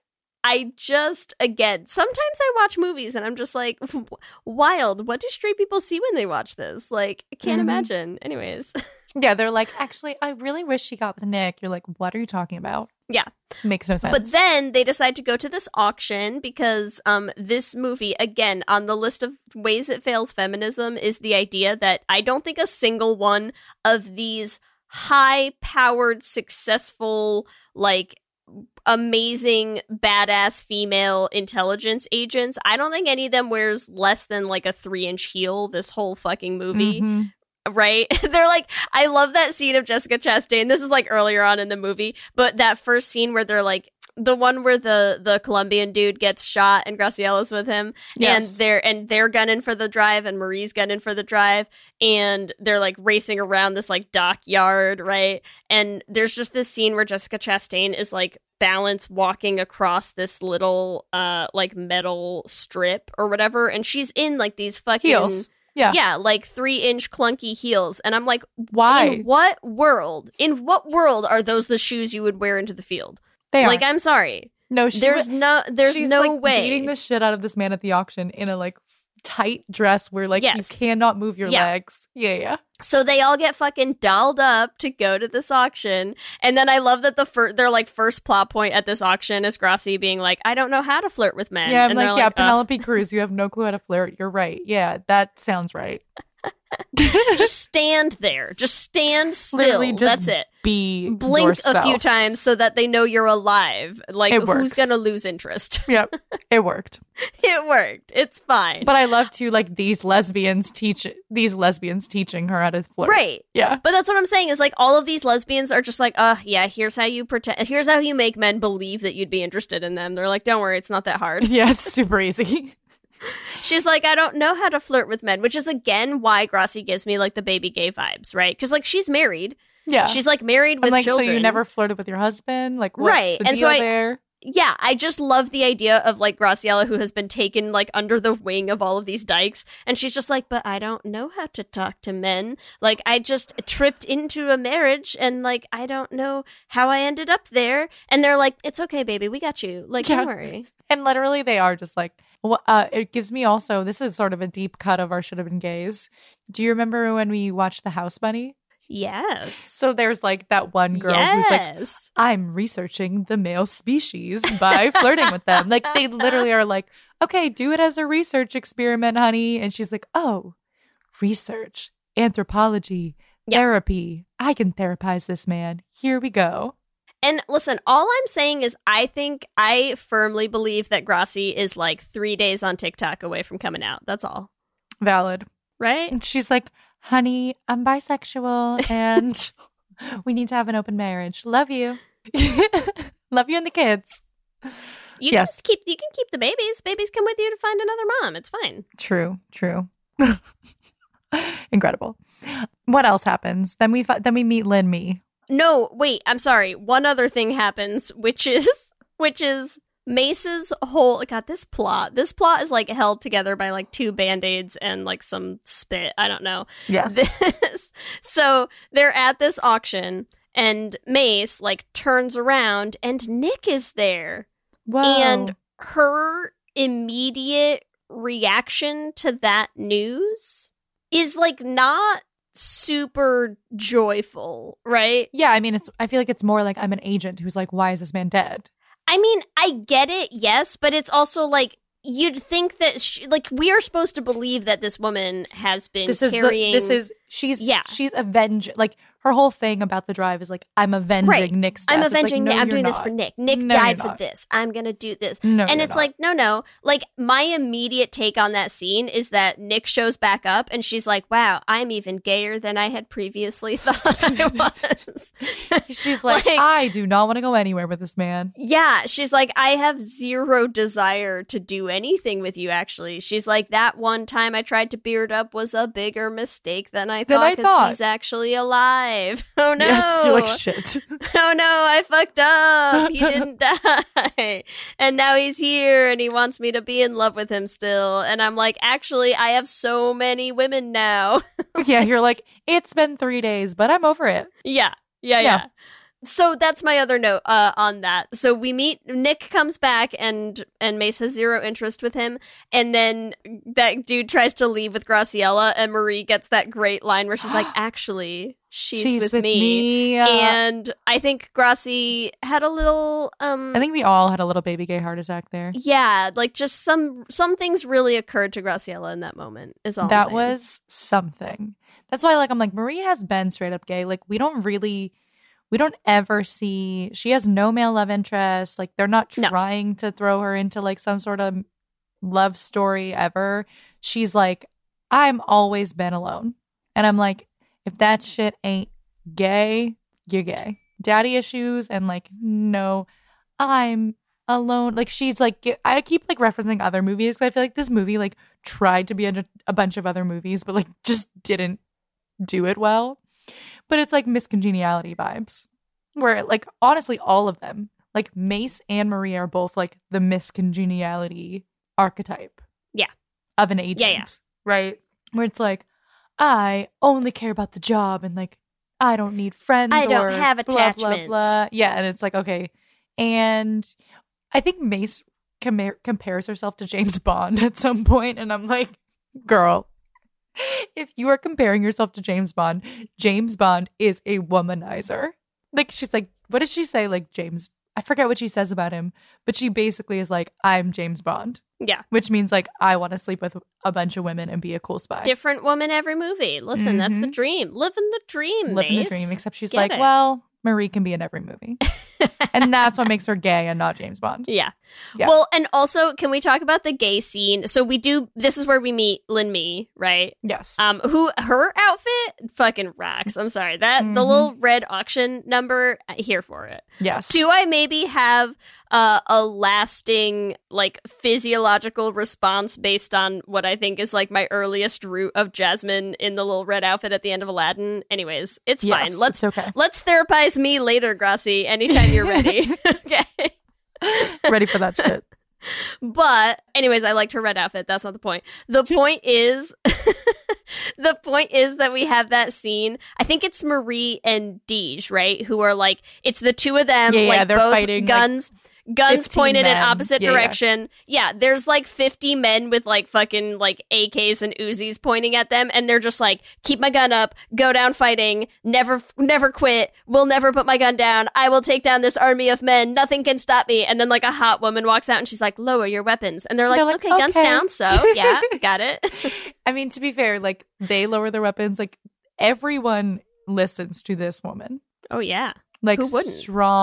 just, again, sometimes I watch movies and I'm just like, wild. What do straight people see when they watch this? Like, I can't imagine. Anyways. Yeah, they're like, actually, I really wish she got with Nick. You're like, what are you talking about? Yeah. Makes no sense. But then they decide to go to this auction because this movie, again, on the list of ways it fails feminism is the idea that I don't think a single one of these high-powered, successful, like, amazing, badass female intelligence agents, I don't think any of them wears less than, like, a 3-inch heel this whole fucking movie. Mm-hmm. Right? They're like, I love that scene of Jessica Chastain. This is like earlier on in the movie, but that first scene where they're like, the one where the Colombian dude gets shot and Graciella's with him, Yes. and they're gunning for the drive and Marie's gunning for the drive, and they're like racing around this like dockyard, right? And there's just this scene where Jessica Chastain is like balanced walking across this little like metal strip or whatever, and she's in like these fucking Heels. Yeah. like 3-inch clunky heels. And I'm like, Why? In what world are those the shoes you would wear into the field? They are. Like, I'm sorry. No, There's no she's, no like, way. beating the shit out of this man at the auction in a like tight dress where like Yes. you cannot move your Yeah. legs. Yeah. So they all get fucking dolled up to go to this auction. And then I love that their like first plot point at this auction is Gracie being like, I don't know how to flirt with men. Yeah, I'm and like, they're yeah, "Ugh." Penelope Cruz, you have no clue how to flirt. You're right. Yeah, that sounds right. Just stand there. Just stand still. Literally just That's it. Be Blink yourself. a few times so that they know you're alive. Like, It who's works. gonna lose interest? Yep, it worked. It worked. It's fine. But I love to like these lesbians teaching her how to flirt. Right. Yeah. But that's what I'm saying is like all of these lesbians are just like, yeah, here's how you pretend. Here's how you make men believe that you'd be interested in them. They're like, don't worry, it's not that hard. Yeah, it's super easy. She's like, I don't know how to flirt with men, which is again why Gracie gives me like the baby gay vibes, right? Because like she's married. Yeah. She's like married with I'm like, children. so you never flirted with your husband? Like, what's Right. the And deal so there? Yeah, I just love the idea of like Graciela who has been taken like under the wing of all of these dykes, and she's just like, but I don't know how to talk to men. Like I just tripped into a marriage and like I don't know how I ended up there. And they're like, it's okay, baby, we got you. Like, Yeah. don't worry. And literally they are just like, well, it gives me also, this is sort of a deep cut of our Should Have Been Gays. Do you remember when we watched The House Bunny? Yes. So there's like that one girl who's like, Yes. I'm researching the male species by flirting with them. Like they literally are like, okay, do it as a research experiment, honey. And she's like, oh, research, anthropology, Therapy. I can therapize this man. Here we go. And listen, all I'm saying is I firmly believe that Grassi is like 3 days on TikTok away from coming out. That's all. Valid. Right? And she's like, honey, I'm bisexual and we need to have an open marriage. Love you. Love you and the kids. You can keep the babies. Babies come with you to find another mom. It's fine. True. Incredible. What else happens? Then we meet Lin Mi. No, wait, I'm sorry. One other thing happens, which is Mace's whole this plot is like held together by like 2 band-aids and like some spit. I don't know. Yes. So they're at this auction and Mace like turns around and Nick is there. Whoa. And her immediate reaction to that news is like not super joyful, right? Yeah, I mean, I feel like it's more like I'm an agent who's like, why is this man dead? I mean, I get it, yes, but it's also like you'd think that we are supposed to believe that this woman has been carrying. She's avenging. Like her whole thing about the drive is like, I'm avenging Nick's death. I'm avenging. Like, no, I'm doing not. this for Nick. Nick died for this. I'm gonna do this. No, and it's not. like, no. Like my immediate take on that scene is that Nick shows back up and she's like, wow, I'm even gayer than I had previously thought I was. She's like, I do not want to go anywhere with this man. Yeah, she's like, I have zero desire to do anything with you, actually. She's like, that one time I tried to beard up was a bigger mistake than I thought because he's actually alive. Oh no. Yes, you're like, shit. Oh no, I fucked up. He didn't die. And now he's here and he wants me to be in love with him still. And I'm like, actually, I have so many women now. Yeah, you're like, it's been 3 days, but I'm over it. Yeah. So that's my other note on that. So we meet, Nick comes back and Mace has zero interest with him. And then that dude tries to leave with Graciela and Marie gets that great line where she's like, actually, she's with me. And I think Grassi had a little... I think we all had a little baby gay heart attack there. Yeah, like just some things really occurred to Graciela in that moment is all I'm saying. That was something. That's why I'm like, Marie has been straight up gay. Like we don't ever see, she has no male love interest. Like they're not trying to throw her into like some sort of love story ever. She's like, I'm always been alone. And I'm like, if that shit ain't gay, you're gay. Daddy issues and like, no, I'm alone. Like she's like, I keep like referencing other movies because I feel like this movie like tried to be a bunch of other movies, but like just didn't do it well. But it's like Miss Congeniality vibes where like honestly all of them, like Mace and Marie are both like the Miss Congeniality archetype. Yeah. Of an agent. Yeah. Right? Where it's like, I only care about the job and like I don't need friends. I don't have blah, blah, attachments. blah. Yeah. And it's like, okay. And I think Mace compares herself to James Bond at some point, and I'm like, girl, if you are comparing yourself to James Bond is a womanizer. Like, she's like, what does she say? Like, I forget what she says about him, but she basically is like, I'm James Bond. Yeah. Which means, like, I want to sleep with a bunch of women and be a cool spy. Different woman every movie. Listen, that's the dream. Living the dream, Living Mace. the dream, except she's Get like, it. well, Marie can be in every movie. And that's what makes her gay and not James Bond. Yeah. Yeah. Well, and also, can we talk about the gay scene? So this is where we meet Lin Mi, right? Yes. Who, her outfit fucking rocks. I'm sorry. The little red auction number, here for it. Yes. Do I maybe have a lasting, like, physiological response based on what I think is, like, my earliest root of Jasmine in the little red outfit at the end of Aladdin? Anyways, it's Yes, fine. it's okay. Let's therapize me later, Grassi, anytime you're ready. Okay. Ready for that shit. But anyways, I liked her red outfit. That's not the point. The point is that we have that scene. I think it's Marie and Deej, right? Who are like, it's the two of them, like they're both fighting, guns like, 15 pointed in men. opposite Yeah. direction. Yeah, there's like 50 men with like fucking like AKs and Uzis pointing at them, and they're just like, keep my gun up, go down fighting, never quit, will never put my gun down, I will take down this army of men, nothing can stop me. And then like a hot woman walks out and she's like, lower your weapons. And they're like, okay, guns down, so yeah, got it. I mean, to be fair, like, they lower their weapons. Like, everyone listens to this woman. Oh, yeah. Like, who wouldn't?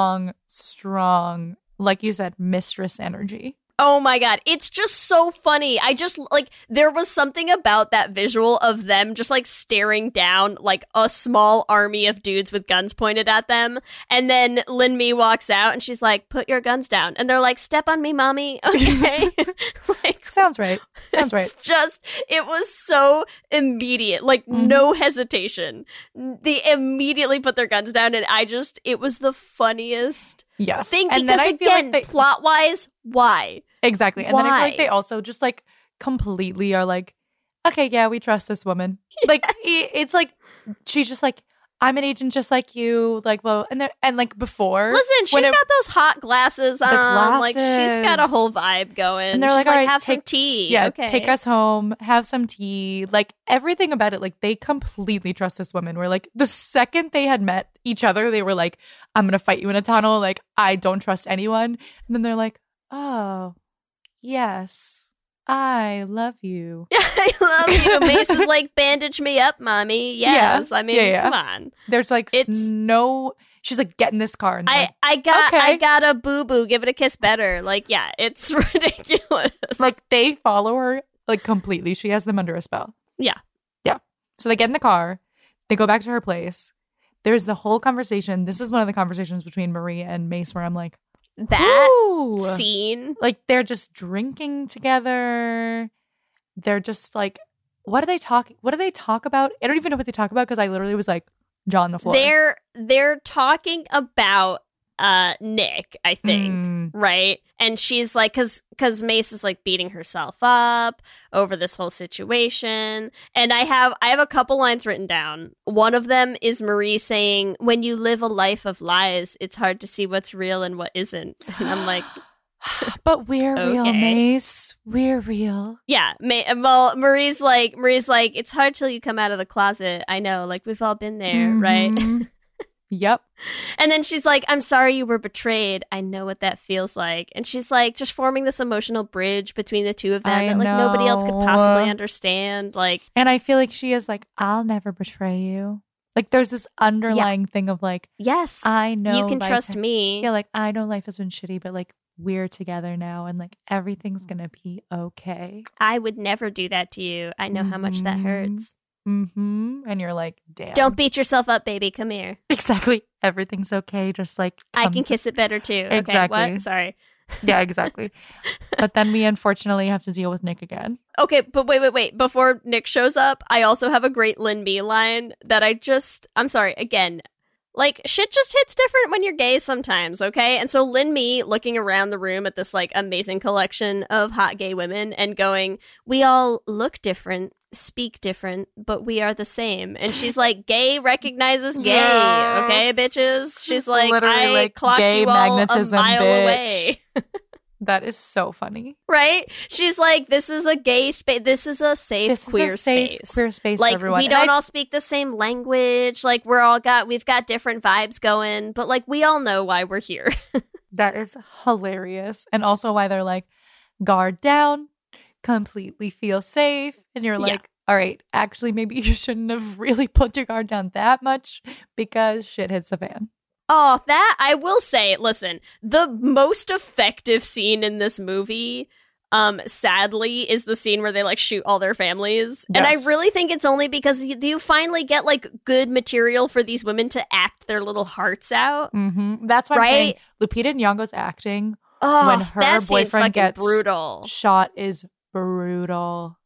strong, like you said, mistress energy. Oh my God. It's just so funny. I just like, there was something about that visual of them just like staring down like a small army of dudes with guns pointed at them. And then Lin Mi walks out and she's like, put your guns down. And they're like, step on me, mommy. Okay. Like, Sounds right. it's just, it was so immediate, like no hesitation. They immediately put their guns down and it was the funniest thing. And because then I feel again, like plot-wise, why? Exactly. And then I feel like Why? they also just like completely are like, okay, yeah, we trust this woman. Like it's like she's just like, I'm an agent just like you. Like, well, and like before, Listen, she's got those hot glasses on. Like she's got a glasses. whole vibe going. And they're she's like, like, all right, have some tea. Yeah, okay. take us home, have some tea. Like everything about it, like they completely trust this woman. Where like the second they had met each other, they were like, I'm gonna fight you in a tunnel. Like I don't trust anyone. And then they're like, oh, yes, I love you. I love you. Mace is like, bandage me up, mommy. Yes. I mean, come on. There's like It's- she's like, get in this car. And I got a boo-boo. Give it a kiss better. Like, yeah, it's ridiculous. like they follow her like completely. She has them under a spell. Yeah. So they get in the car. They go back to her place. There's the whole conversation. This is one of the conversations between Marie and Mace where I'm like, That ooh. scene. Like they're just drinking together. They're just like, what do they talk about? I don't even know what they talk about because I literally was like jaw on the floor. They're talking about Nick, I think, right? And she's like, because Mace is like beating herself up over this whole situation. And I have a couple lines written down. One of them is Marie saying, when you live a life of lies, it's hard to see what's real and what isn't. And I'm like, but we're real, Okay. Mace. We're real. yeah. Well, Marie's like, it's hard till you come out of the closet. I know, like we've all been there, right? Mhm. Yep. And then she's like, I'm sorry you were betrayed. I know what that feels like. And she's like, just forming this emotional bridge between the two of them I that like nobody else could possibly know. understand. Like, And I feel like she is like, I'll never betray you. Like there's this underlying thing of like, yes, I know you can life trust ha- me. Yeah, like I know life has been shitty, but like we're together now and like everything's gonna be okay. I would never do that to you. I know how much that hurts. And you're like, damn. Don't beat yourself up, baby. Come here. Exactly. Everything's okay. Just like I come can to- kiss it better too. Okay, Exactly. what? Sorry. Yeah, exactly. But then we unfortunately have to deal with Nick again. Okay, but wait. Before Nick shows up, I also have a great Lin Mi line that I'm sorry, again, like, shit just hits different when you're gay sometimes, okay? And so Lin Mi looking around the room at this, like, amazing collection of hot gay women and going, we all look different, speak different, but we are the same. And she's like, gay recognizes gay, Yes. okay, bitches? She's It's like, literally I like clocked gay you all a magnetism, mile bitch. away. That is so funny. Right? She's like, this is a gay space. This is a safe This queer is a safe space. queer space Like, for everyone. we And don't I- all speak the same language. Like, we've got different vibes going, but like, we all know why we're here. That is hilarious. And also why they're like, guard down, completely feel safe. And you're like, all right, actually, maybe you shouldn't have really put your guard down that much because shit hits the fan. Oh, that I will say, listen, the most effective scene in this movie, sadly, is the scene where they like shoot all their families. And I Yes. really think it's only because you finally get like good material for these women to act their little hearts out. That's what I'm saying. Right? Lupita Nyong'o's acting Oh, when her that scene's boyfriend fucking gets brutal. shot is brutal.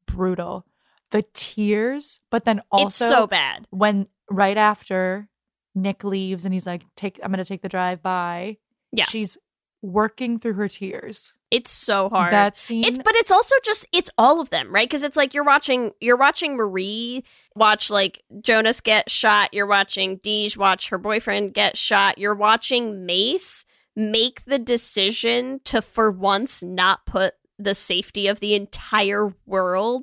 The tears, but then also It's so bad. when right after Nick leaves and he's like, I'm gonna take the drive by. Yeah. She's working through her tears. It's so hard. That scene. But it's also just it's all of them, right? Because it's like you're watching Marie watch like Jonas get shot. You're watching Deej watch her boyfriend get shot. You're watching Mace make the decision to, for once, not put the safety of the entire world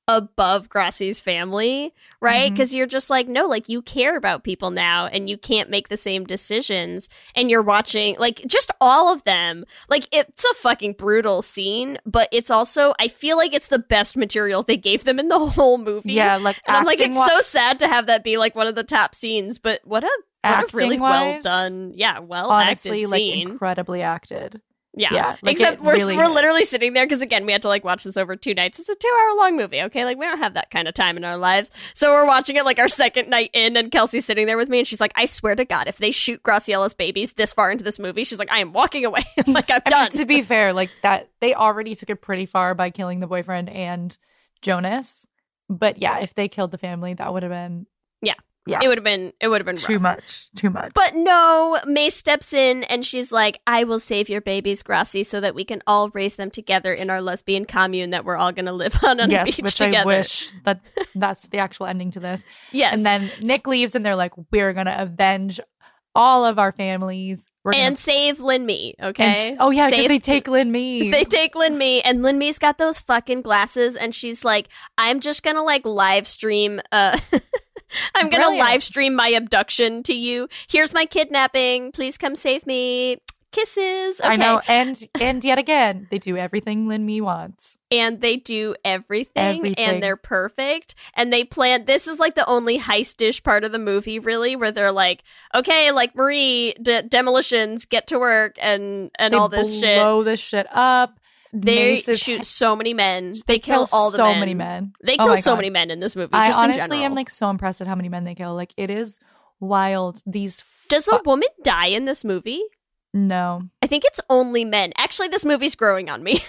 above Graci's family, right? Because you're just like, no, like, you care about people now and you can't make the same decisions, and you're watching, like, just all of them. Like, it's a fucking brutal scene, but it's also, I feel like it's the best material they gave them in the whole movie. Yeah, like, and I'm like, it's so sad to have that be like one of the top scenes, but what a really well done, honestly, acted like, scene. Incredibly acted. Yeah. Like, Except we're really literally sitting there because, again, we had to like watch this over 2 nights. It's a 2-hour long movie, okay? Like, we don't have that kind of time in our lives. So we're watching it like our second night in, and Kelsey's sitting there with me, and she's like, I swear to God, if they shoot Graciella's babies this far into this movie, she's like, I am walking away. I'm like, I'm done. To be fair, like, that they already took it pretty far by killing the boyfriend and Jonas. But yeah, if they killed the family, that would have been It would have been too rough. much. But no, Mace steps in and she's like, I will save your babies, Gracie, so that we can all raise them together in our lesbian commune that we're all going to live on a beach which together. I wish that's the actual ending to this. Yes. And then Nick leaves and they're like, we're going to avenge all of our families. And save Lin Mi, okay? Because they take Lin Mi. They take Lin Mi, and Lin Mi's got those fucking glasses, and she's like, I'm just going to like live stream I'm going to live stream my abduction to you. Here's my kidnapping. Please come save me. Kisses. Okay. I know. And yet again, they do everything Lin Mi wants. And they do everything. And they're perfect. And they plan. This is like the only heist-ish part of the movie, really, where they're like, okay, like Marie, demolitions, get to work, and all this shit. They blow this shit up. They shoot so many men. They kill all the men. So many men. They kill so many men in this movie. I just honestly in general. am like so impressed at how many men they kill. Like, it is wild. Does a woman die in this movie? No. I think it's only men. Actually, this movie's growing on me.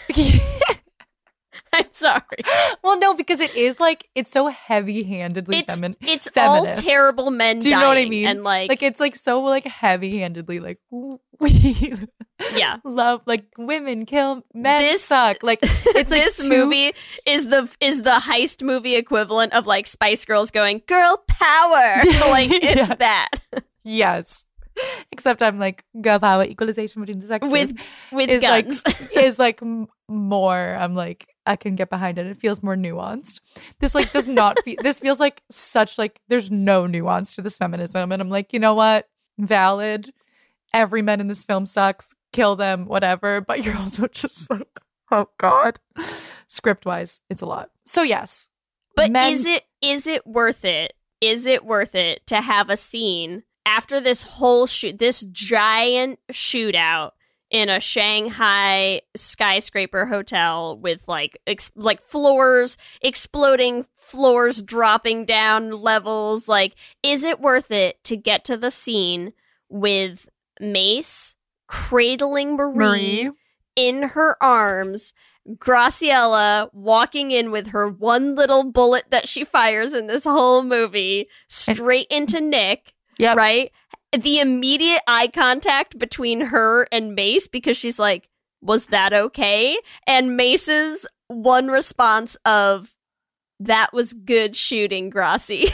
I'm sorry. Well, no, because it is like, it's so heavily feminist. It's all terrible men dying. Do you know what I mean? And like it's like so like heavy-handedly like, we love, like, women kill men suck. Like, it's like this movie is the heist movie equivalent of like Spice Girls going, girl power. Like, it's that. Yes. Except I'm like, girl power, equalization between the sexes. With is guns. Is like more, I'm like, I can get behind it. It feels more nuanced. This like does not feel, this feels like such like, there's no nuance to this feminism. And I'm like, you know what? Valid. Every man in this film sucks. Kill them, whatever. But you're also just like, oh God. Script wise, it's a lot. So yes. But is it worth it? Is it worth it to have a scene after this whole this giant shootout in a Shanghai skyscraper hotel with like floors exploding, floors dropping down levels? Like, is it worth it to get to the scene with Mace cradling Marie in her arms, Graciella walking in with her one little bullet that she fires in this whole movie straight into Nick? Yep. Right? The immediate eye contact between her and Mace, because she's like, was that okay? And Mace's one response of, that was good shooting, Gracie.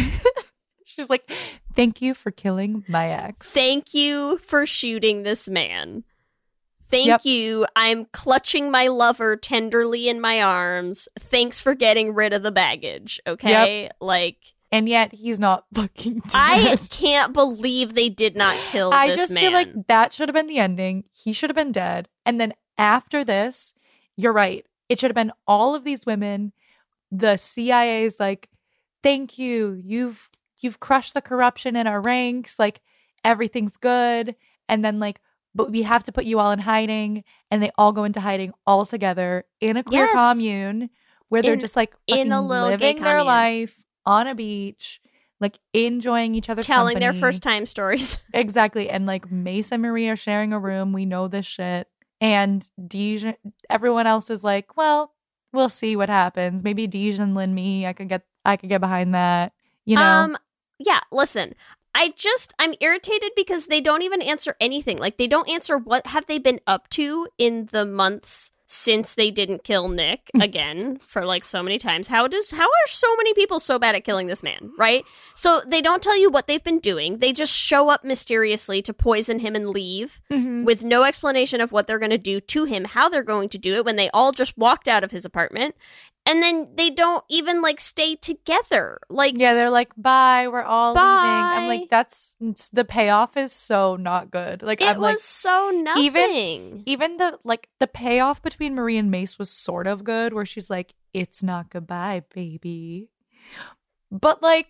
She's like, thank you for killing my ex. Thank you for shooting this man. Thank you. I'm clutching my lover tenderly in my arms. Thanks for getting rid of the baggage, okay? Yep. Like... And yet he's not fucking dead. I can't believe they did not kill this man. I just feel like that should have been the ending. He should have been dead. And then after this, you're right. It should have been all of these women. The CIA's like, thank you. You've crushed the corruption in our ranks. Like, everything's good. And then like, but we have to put you all in hiding. And they all go into hiding all together in a queer commune where they're just like fucking living their life on a beach, like enjoying each other's telling company. Their first time stories. Exactly. And like Mace and Marie are sharing a room. We know this shit. And Deej, everyone else is like, well, we'll see what happens. Maybe Deej and Lin Mi, I could get behind that. You know? Yeah, listen. I'm irritated because they don't even answer anything. Like, they don't answer what have they been up to in the months since they didn't kill Nick again for like so many times. How are so many people so bad at killing this man, right? So they don't tell you what they've been doing. They just show up mysteriously to poison him and leave with no explanation of what they're going to do to him, how they're going to do it when they all just walked out of his apartment. And then they don't even like stay together. Like, Yeah, they're like, bye, we're all leaving. I'm Bye. like, the payoff is so not good. Like, it I'm was like, so nothing. even the payoff between Marie and Mace was sort of good, where she's like, it's not goodbye, baby. But like,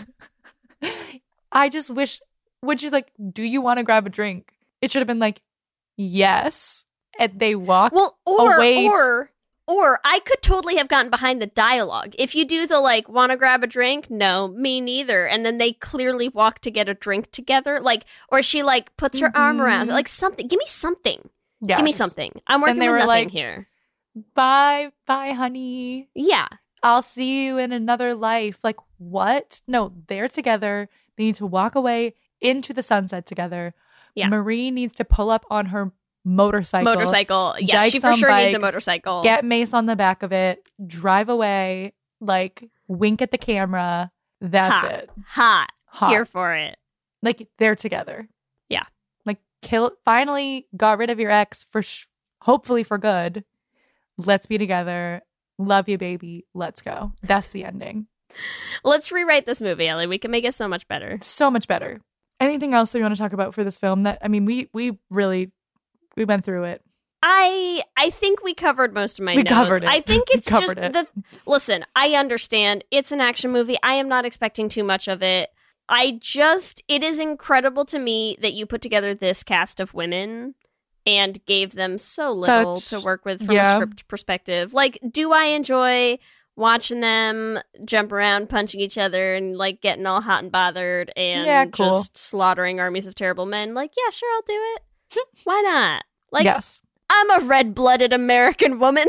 I just wish when she's like, do you want to grab a drink? It should have been like, yes. And they walk away. Or I could totally have gotten behind the dialogue. If you do the like, want to grab a drink? No, me neither. And then they clearly walk to get a drink together. Like, or she like puts her arm around it. Like something. Give me something. Yes. Give me something. I'm working they with were nothing like, here. Bye, honey. Yeah. I'll see you in another life. Like, what? No, they're together. They need to walk away into the sunset together. Yeah. Marie needs to pull up on her motorcycle. Yeah, she Dykes for on sure needs a bikes, motorcycle. Get Mace on the back of it, drive away, like, wink at the camera. That's Hot. it. Hot. Hot. Here for it. Like, they're together. Yeah. Like, finally got rid of your ex hopefully for good. Let's be together. Love you, baby. Let's go. That's the ending. Let's rewrite this movie, Ellie. We can make it so much better. So much better. Anything else that you want to talk about for this film? That, I mean, we went through it. I think we covered most of my We notes. covered it. I think We it's covered just it. listen, I understand it's an action movie. I am not expecting too much of it. It is incredible to me that you put together this cast of women and gave them so little to work with from a script perspective. Like, do I enjoy watching them jump around, punching each other, and like getting all hot and bothered and just slaughtering armies of terrible men? Like, yeah, sure, I'll do it. Why not? Like, yes. I'm a red-blooded American woman.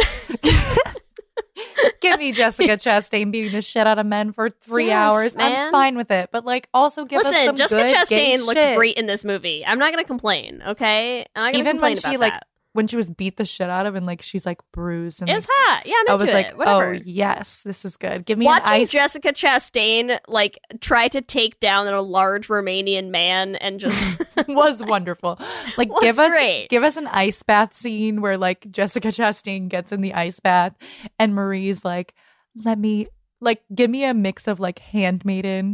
Give me Jessica Chastain beating the shit out of men for 3 Yes, hours. man. I'm fine with it. But like, also give us some Jessica good gay Chastain looked shit. great in this movie. I'm not going to complain, okay? I'm not going to Even complain when she about like that. when she was beat the shit out of and like she's like bruised and It was like, hot. Yeah, I'm I into was it. like, Whatever. oh yes, this is good. Give me Watching an ice. Jessica Chastain like try to take down a large Romanian man and just was wonderful. Like Was great. give us an ice bath scene where like Jessica Chastain gets in the ice bath and Marie's like, give me a mix of like Handmaiden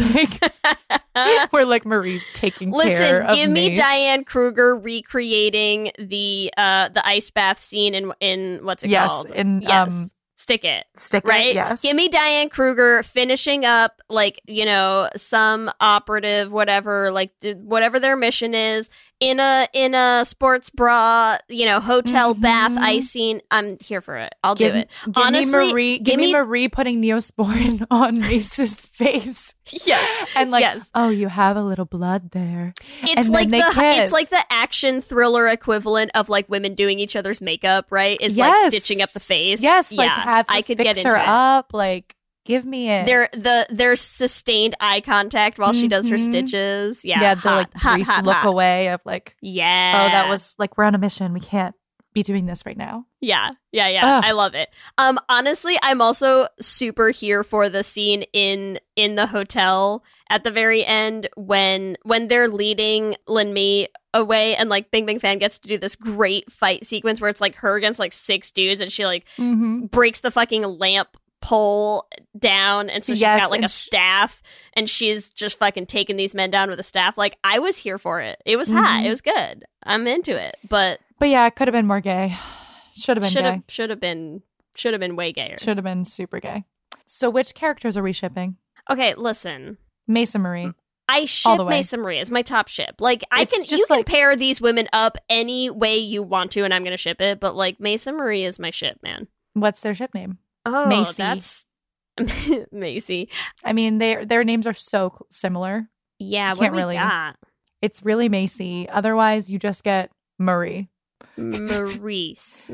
where like Marie's taking care of give me Mace. Diane Kruger recreating the ice bath scene in what's it Yes, called? in, Stick It. Stick It, Right? yes. Give me Diane Kruger finishing up, like, you know, some operative, whatever, like, whatever their mission is, in a sports bra, you know, hotel bath ice scene. I'm here for it. I'll do it. Honestly, Give me Marie putting Neosporin on Mace's face. Yes. And like, Yes. oh, you have a little blood there. It's And like then they kiss. it's like the action thriller equivalent of like women doing each other's makeup, right? Is like Yes. stitching up the face. Yes, like yeah, have her I could fix get her into it. up. Like, give me it. There's sustained eye contact while she does her stitches. Yeah, Yeah, the hot, like hot, brief hot, look hot. away of like, Yeah. oh, that was like, we're on a mission. We can't be doing this right now. Yeah. Ugh. I love it. Honestly, I'm also super here for the scene in the hotel at the very end when they're leading Lin Mi away and like Bing Bing Fan gets to do this great fight sequence where it's like her against like 6 dudes and she like breaks the fucking lamp pole down and so she's Yes, got like and a staff and she's just fucking taking these men down with a staff. Like, I was here for it. It was hot. It was good. I'm into it. But yeah, it could have been more gay. Should have been gay. should have been way gayer. Should have been super gay. So which characters are we shipping? Okay, listen. Mace and Marie. I All ship the way. Mace and Marie as my top ship. Like, It's you just can like- pair these women up any way you want to, and I'm gonna ship it. But like, Mace and Marie is my ship, man. What's their ship name? Oh, Macy. that's Macy. I mean, their names are so similar. Yeah, You what can't do we really- got? It's really Macy. Otherwise, you just get Marie. Maurice.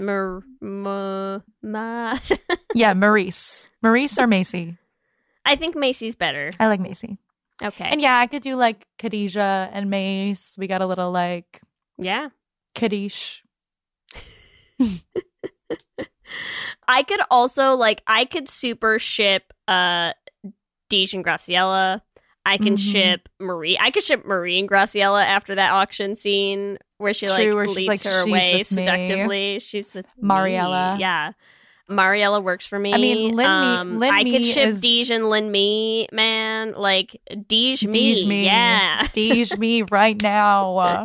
Yeah, Maurice. Maurice or Macy. I think Macy's better. I like Macy. Okay. And yeah, I could do like Khadijah and Mace. We got a little like Yeah. Kadish. I could also I could super ship Deej and Graciela. I can ship Marie. I could ship Marie and Graciela after that auction scene where she True, where she's leads like, her "She's away with me." seductively. She's with Mariella. me. Yeah. Mariella works for me. I mean, Lin I Mi could ship is- Deej and Lin Mi, man. Like, Deej Deej me. yeah. Deej me right now.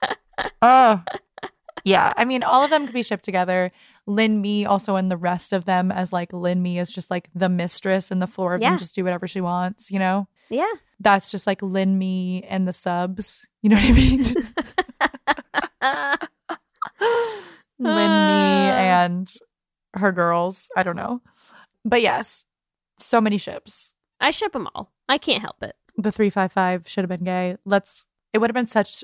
Yeah, I mean, all of them could be shipped together. Lin Mi also, and the rest of them as like Lin Mi is just like the mistress, and the four of them just do whatever she wants, you know? Yeah. That's just like Lin Mi and the subs. You know what I mean? Lin Mi and her girls. I don't know. But yes, so many ships. I ship them all. I can't help it. The 355 should have been gay. It would have been such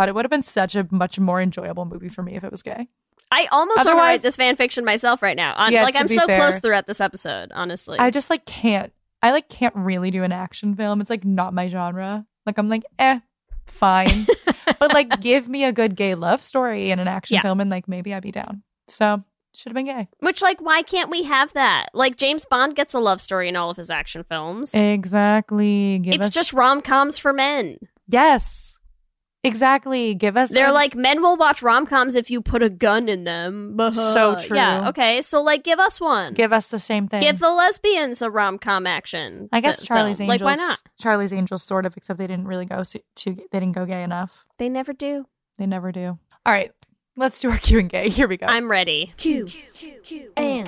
a much more enjoyable movie for me if it was gay. I almost want to Otherwise- write this fan fiction myself right now. Yeah, Like, to I'm be so fair. close throughout this episode, honestly. I just like can't. I like can't really do an action film. It's like not my genre. Like I'm like, fine. But like give me a good gay love story and an action film and like maybe I'd be down. So should have been gay. Which, like, why can't we have that? Like, James Bond gets a love story in all of his action films. Exactly. It's just rom-coms for men. Yes. Exactly. Give us They're like, men will watch rom-coms if you put a gun in them. So true. Yeah, okay. So, like, give us one. give us the same thing. Give the lesbians a rom-com action. I guess Charlie's film. Angels. Like, why not? Charlie's Angels, sort of, except they didn't really go they didn't go gay enough. They never do. They never do. All right, let's do our Q and gay. Here we go. I'm ready. Q and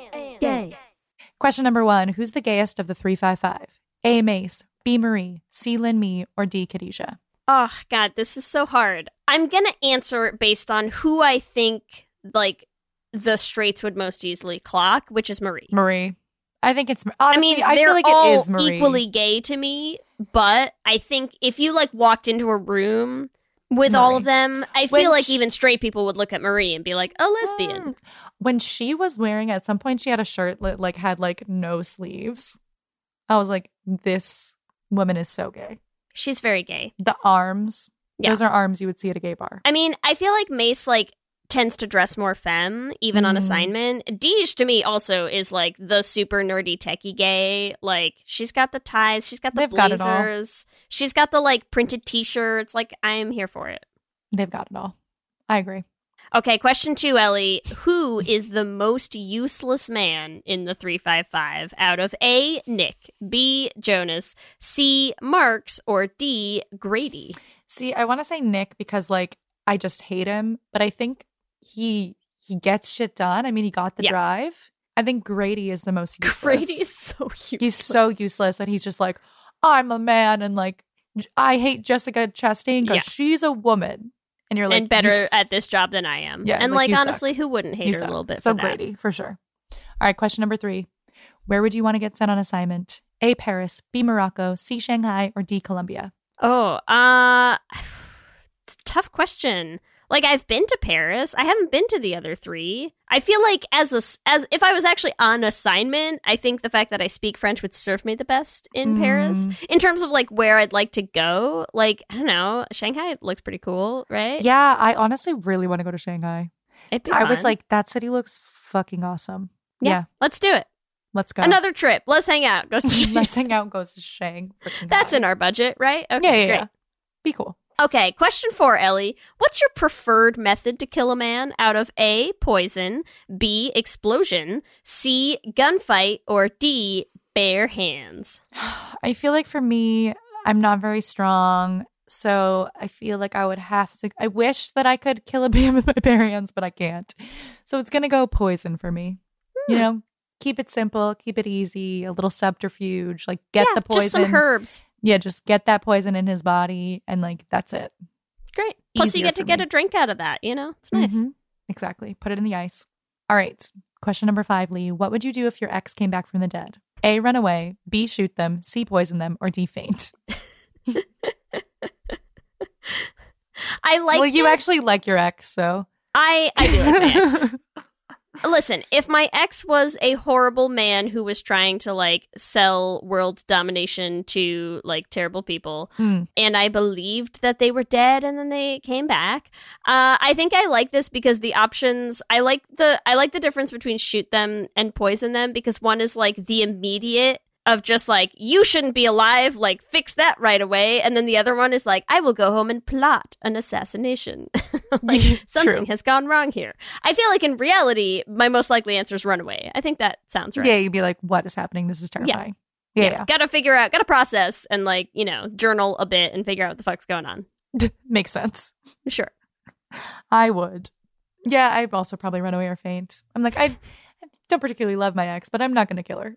gay. Question number 1: who's the gayest of the 355? A. Mace, B. Marie, C. Lin Mi, or D. Khadijah? Oh, God, this is so hard. I'm going to answer it based on who I think, like, the straights would most easily clock, which is Marie. Marie. I think it's. Honestly, I mean, they're feel like all it is Marie. equally gay to me, but I think if you, like, walked into a room with all of them, I feel like even straight people would look at Marie and be like, a lesbian. When she was wearing, at some point, she had a shirt that like had like no sleeves. I was like, this woman is so gay. She's very gay. The arms. Yeah. Those are arms you would see at a gay bar. I mean, I feel like Mace, like, tends to dress more femme, even on assignment. Deej, to me, also is, like, the super nerdy techie gay. Like, she's got the ties, she's got the They've got it all. blazers, she's got the, like, printed t-shirts. Like, I'm here for it. They've got it all. I agree. Okay, question 2, Ellie. Who is the most useless man in the 355 out of A, Nick, B, Jonas, C, Marks, or D, Grady? See, I want to say Nick because like I just hate him, but I think he gets shit done. I mean, he got the drive. I think Grady is the most useless. Grady is so useless. He's so useless that he's just like, I'm a man and like I hate Jessica Chastain because she's a woman. And you're like, and better at this job than I am. Yeah, and like, like you honestly, who wouldn't hate You her suck. a little bit? So for that? Grady, for sure. All right, question number 3. Where would you want to get sent on assignment? A, Paris, B, Morocco, C, Shanghai, or D, Colombia? Oh, it's a tough question. Like, I've been to Paris. I haven't been to the other 3. I feel like as if I was actually on assignment, I think the fact that I speak French would serve me the best in Paris. In terms of, like, where I'd like to go, like, I don't know, Shanghai looks pretty cool, right? Yeah, I honestly really want to go to Shanghai. It'd be I was fun. like, that city looks fucking awesome. Yeah, Let's do it. let's go. Another trip. Let's hang out. Go to Let's hang out, goes to Shang. That's in our budget, right? Okay, Yeah, yeah, great. yeah. Be cool. Okay, question 4, Ellie. What's your preferred method to kill a man out of A, poison, B, explosion, C, gunfight, or D, bare hands? I feel like for me, I'm not very strong. So I feel like I would have to. I wish that I could kill a man with my bare hands, but I can't. So it's going to go poison for me. You know, keep it simple, keep it easy, a little subterfuge, like get the poison. Just some herbs. Yeah, just get that poison in his body and like that's it. Great. Plus, you Easier get to for get me. a drink out of that, you know? It's nice. Mhm. Exactly. Put it in the ice. All right. Question number 5, Lee. What would you do if your ex came back from the dead? A, run away. B, shoot them. C, poison them. Or D, faint. I like well, you this. actually like your ex, so. I do like my ex. Listen, if my ex was a horrible man who was trying to, like, sell world domination to, like, terrible people, and I believed that they were dead and then they came back, I think I like this because the options, I like the difference between shoot them and poison them, because one is, like, the immediate of just, like, you shouldn't be alive, like, fix that right away, and then the other one is, like, I will go home and plot an assassination. Like, something True. has gone wrong here. I feel like in reality, my most likely answer is run away. I think that sounds right. Yeah, you'd be like, what is happening? This is terrifying. Yeah. Gotta figure out, gotta process and like, journal a bit and figure out what the fuck's going on. Makes sense. Sure. I would. Yeah, I'd also probably run away or faint. I'm like, I don't particularly love my ex, but I'm not going to kill her.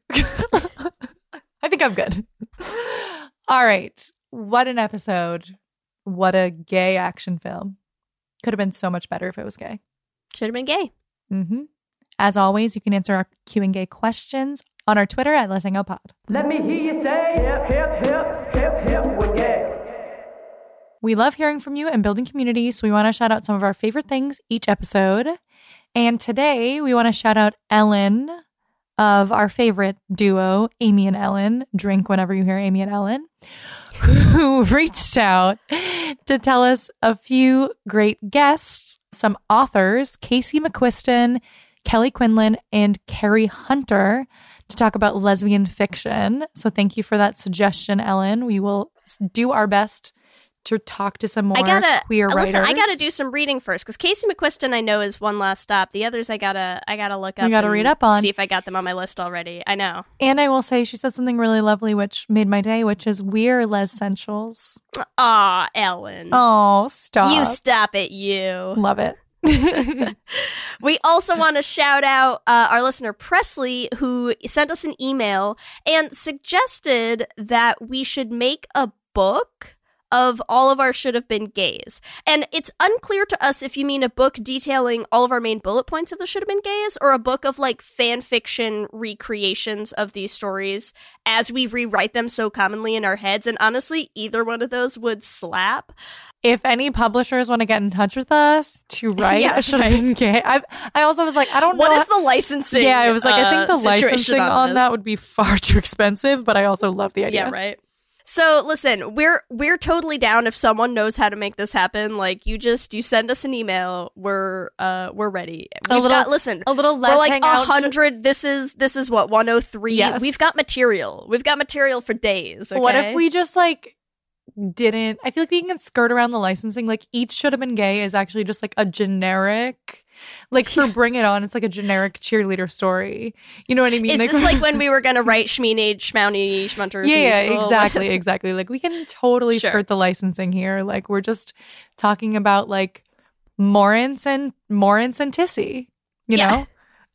I think I'm good. All right. What an episode. What a gay action film. Could have been so much better if it was gay. Should have been gay. Mm-hmm. As always, you can answer our Q&A questions on our Twitter at Let's Hang Out Pod. Let me hear you say hip, hip, hip, hip, hip, we're gay. We love hearing from you and building community, so we want to shout out some of our favorite things each episode. And today, we want to shout out Ellen of our favorite duo, Amy and Ellen. Drink whenever you hear Amy and Ellen, who reached out to tell us a few great guests, some authors, Casey McQuiston, Kelly Quinlan, and Carrie Hunter, to talk about lesbian fiction. So thank you for that suggestion, Ellen. We will do our best to talk to some more queer writers. Listen, I gotta do some reading first, because Casey McQuiston I know is one last stop. The others I gotta look up. You gotta read up on. See if I got them on my list already. I know. And I will say she said something really lovely, which made my day, which is we're Les-sentials. Aw, Ellen. Oh, stop. You stop it, you. Love it. We also want to shout out our listener Presley, who sent us an email and suggested that we should make a book of all of our should have been gays. And it's unclear to us if you mean a book detailing all of our main bullet points of the should have been gays, or a book of like fan fiction recreations of these stories as we rewrite them so commonly in our heads. And honestly, either one of those would slap. If any publishers want to get in touch with us to write a should have been gay, I also was like, I don't know. What is the licensing? Yeah, I was like, I think the licensing on that this would be far too expensive, but I also love the idea. Yeah, right. So listen, we're totally down if someone knows how to make this happen. Like you send us an email. We're ready. A little Let's we're like hang out 100. This is what 103. Yes. We've got material. We've got material for days. Okay? What if we just like didn't? I feel like we can skirt around the licensing. Like each should have been gay is actually just like a generic. Like for Bring It On, it's like a generic cheerleader story. You know what I mean? Is this like when we were going to write Schmeenage, Schmounty, Schmunters? Yeah, musical? exactly. Like we can totally skirt the licensing here. Like we're just talking about like Morance and Tissy, you know?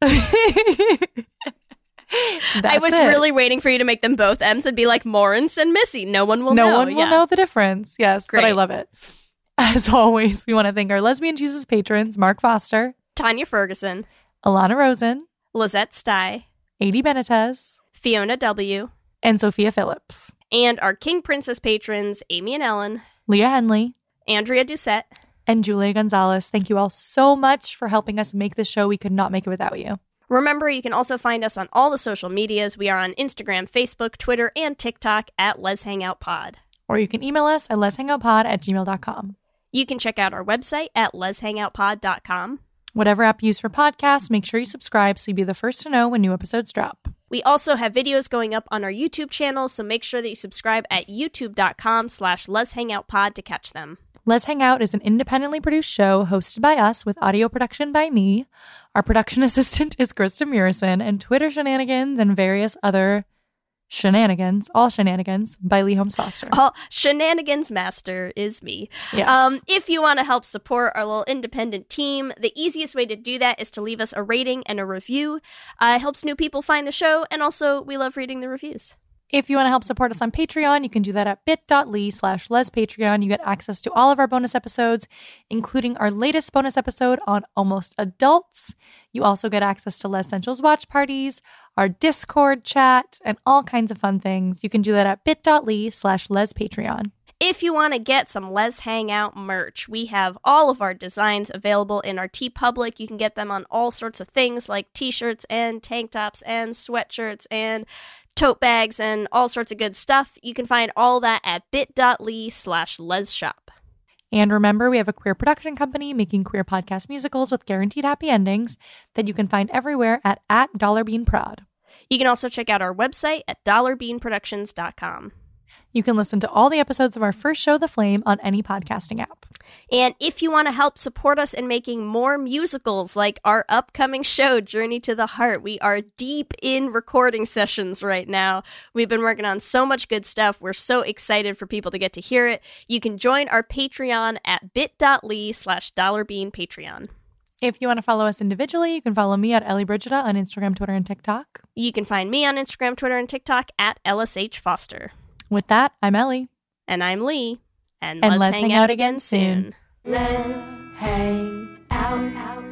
I was really waiting for you to make them both M's and be like Morance and Missy. No one will know. No one will know the difference. Yes, Great. But I love it. As always, we want to thank our Lesbian Jesus patrons, Mark Foster, Tanya Ferguson, Alana Rosen, Lizette Stye, Adi Benitez, Fiona W., and Sophia Phillips. And our King Princess patrons, Amy and Ellen, Leah Henley, Andrea Doucette, and Julia Gonzalez. Thank you all so much for helping us make this show. We could not make it without you. Remember, you can also find us on all the social medias. We are on Instagram, Facebook, Twitter, and TikTok at Les Hangout Pod. Or you can email us at leshangoutpod@gmail.com. You can check out our website at leshangoutpod.com. Whatever app you use for podcasts, make sure you subscribe so you'll be the first to know when new episodes drop. We also have videos going up on our YouTube channel, so make sure that you subscribe at youtube.com/leshangoutpod to catch them. Let's Hang Out is an independently produced show hosted by us with audio production by me. Our production assistant is Krista Murison, and Twitter shenanigans and various other shenanigans, all shenanigans, by Lee Holmes Foster. All shenanigans master is me. Yes. If you want to help support our little independent team, the easiest way to do that is to leave us a rating and a review. It helps new people find the show, and also we love reading the reviews. If you want to help support us on Patreon, you can do that at bit.ly/lespatreon. You get access to all of our bonus episodes, including our latest bonus episode on Almost Adults. You also get access to Les-sentials watch parties, our Discord chat, and all kinds of fun things. You can do that at bit.ly/lespatreon. If you want to get some Les Hangout merch, we have all of our designs available in our TeePublic. You can get them on all sorts of things like t-shirts and tank tops and sweatshirts and tote bags and all sorts of good stuff. You can find all that at bit.ly/lesshop. And remember, we have a queer production company making queer podcast musicals with guaranteed happy endings that you can find everywhere at $beanprod. You can also check out our website at dollarbeanproductions.com. You can listen to all the episodes of our first show, The Flame, on any podcasting app. And if you want to help support us in making more musicals like our upcoming show, Journey to the Heart, we are deep in recording sessions right now. We've been working on so much good stuff. We're so excited for people to get to hear it. You can join our Patreon at bit.ly/$Patreon. If you want to follow us individually, you can follow me at Ellie Brigida on Instagram, Twitter, and TikTok. You can find me on Instagram, Twitter, and TikTok at LSH Foster. With that, I'm Ellie. And I'm Lee. And let's hang out again soon. Let's hang out.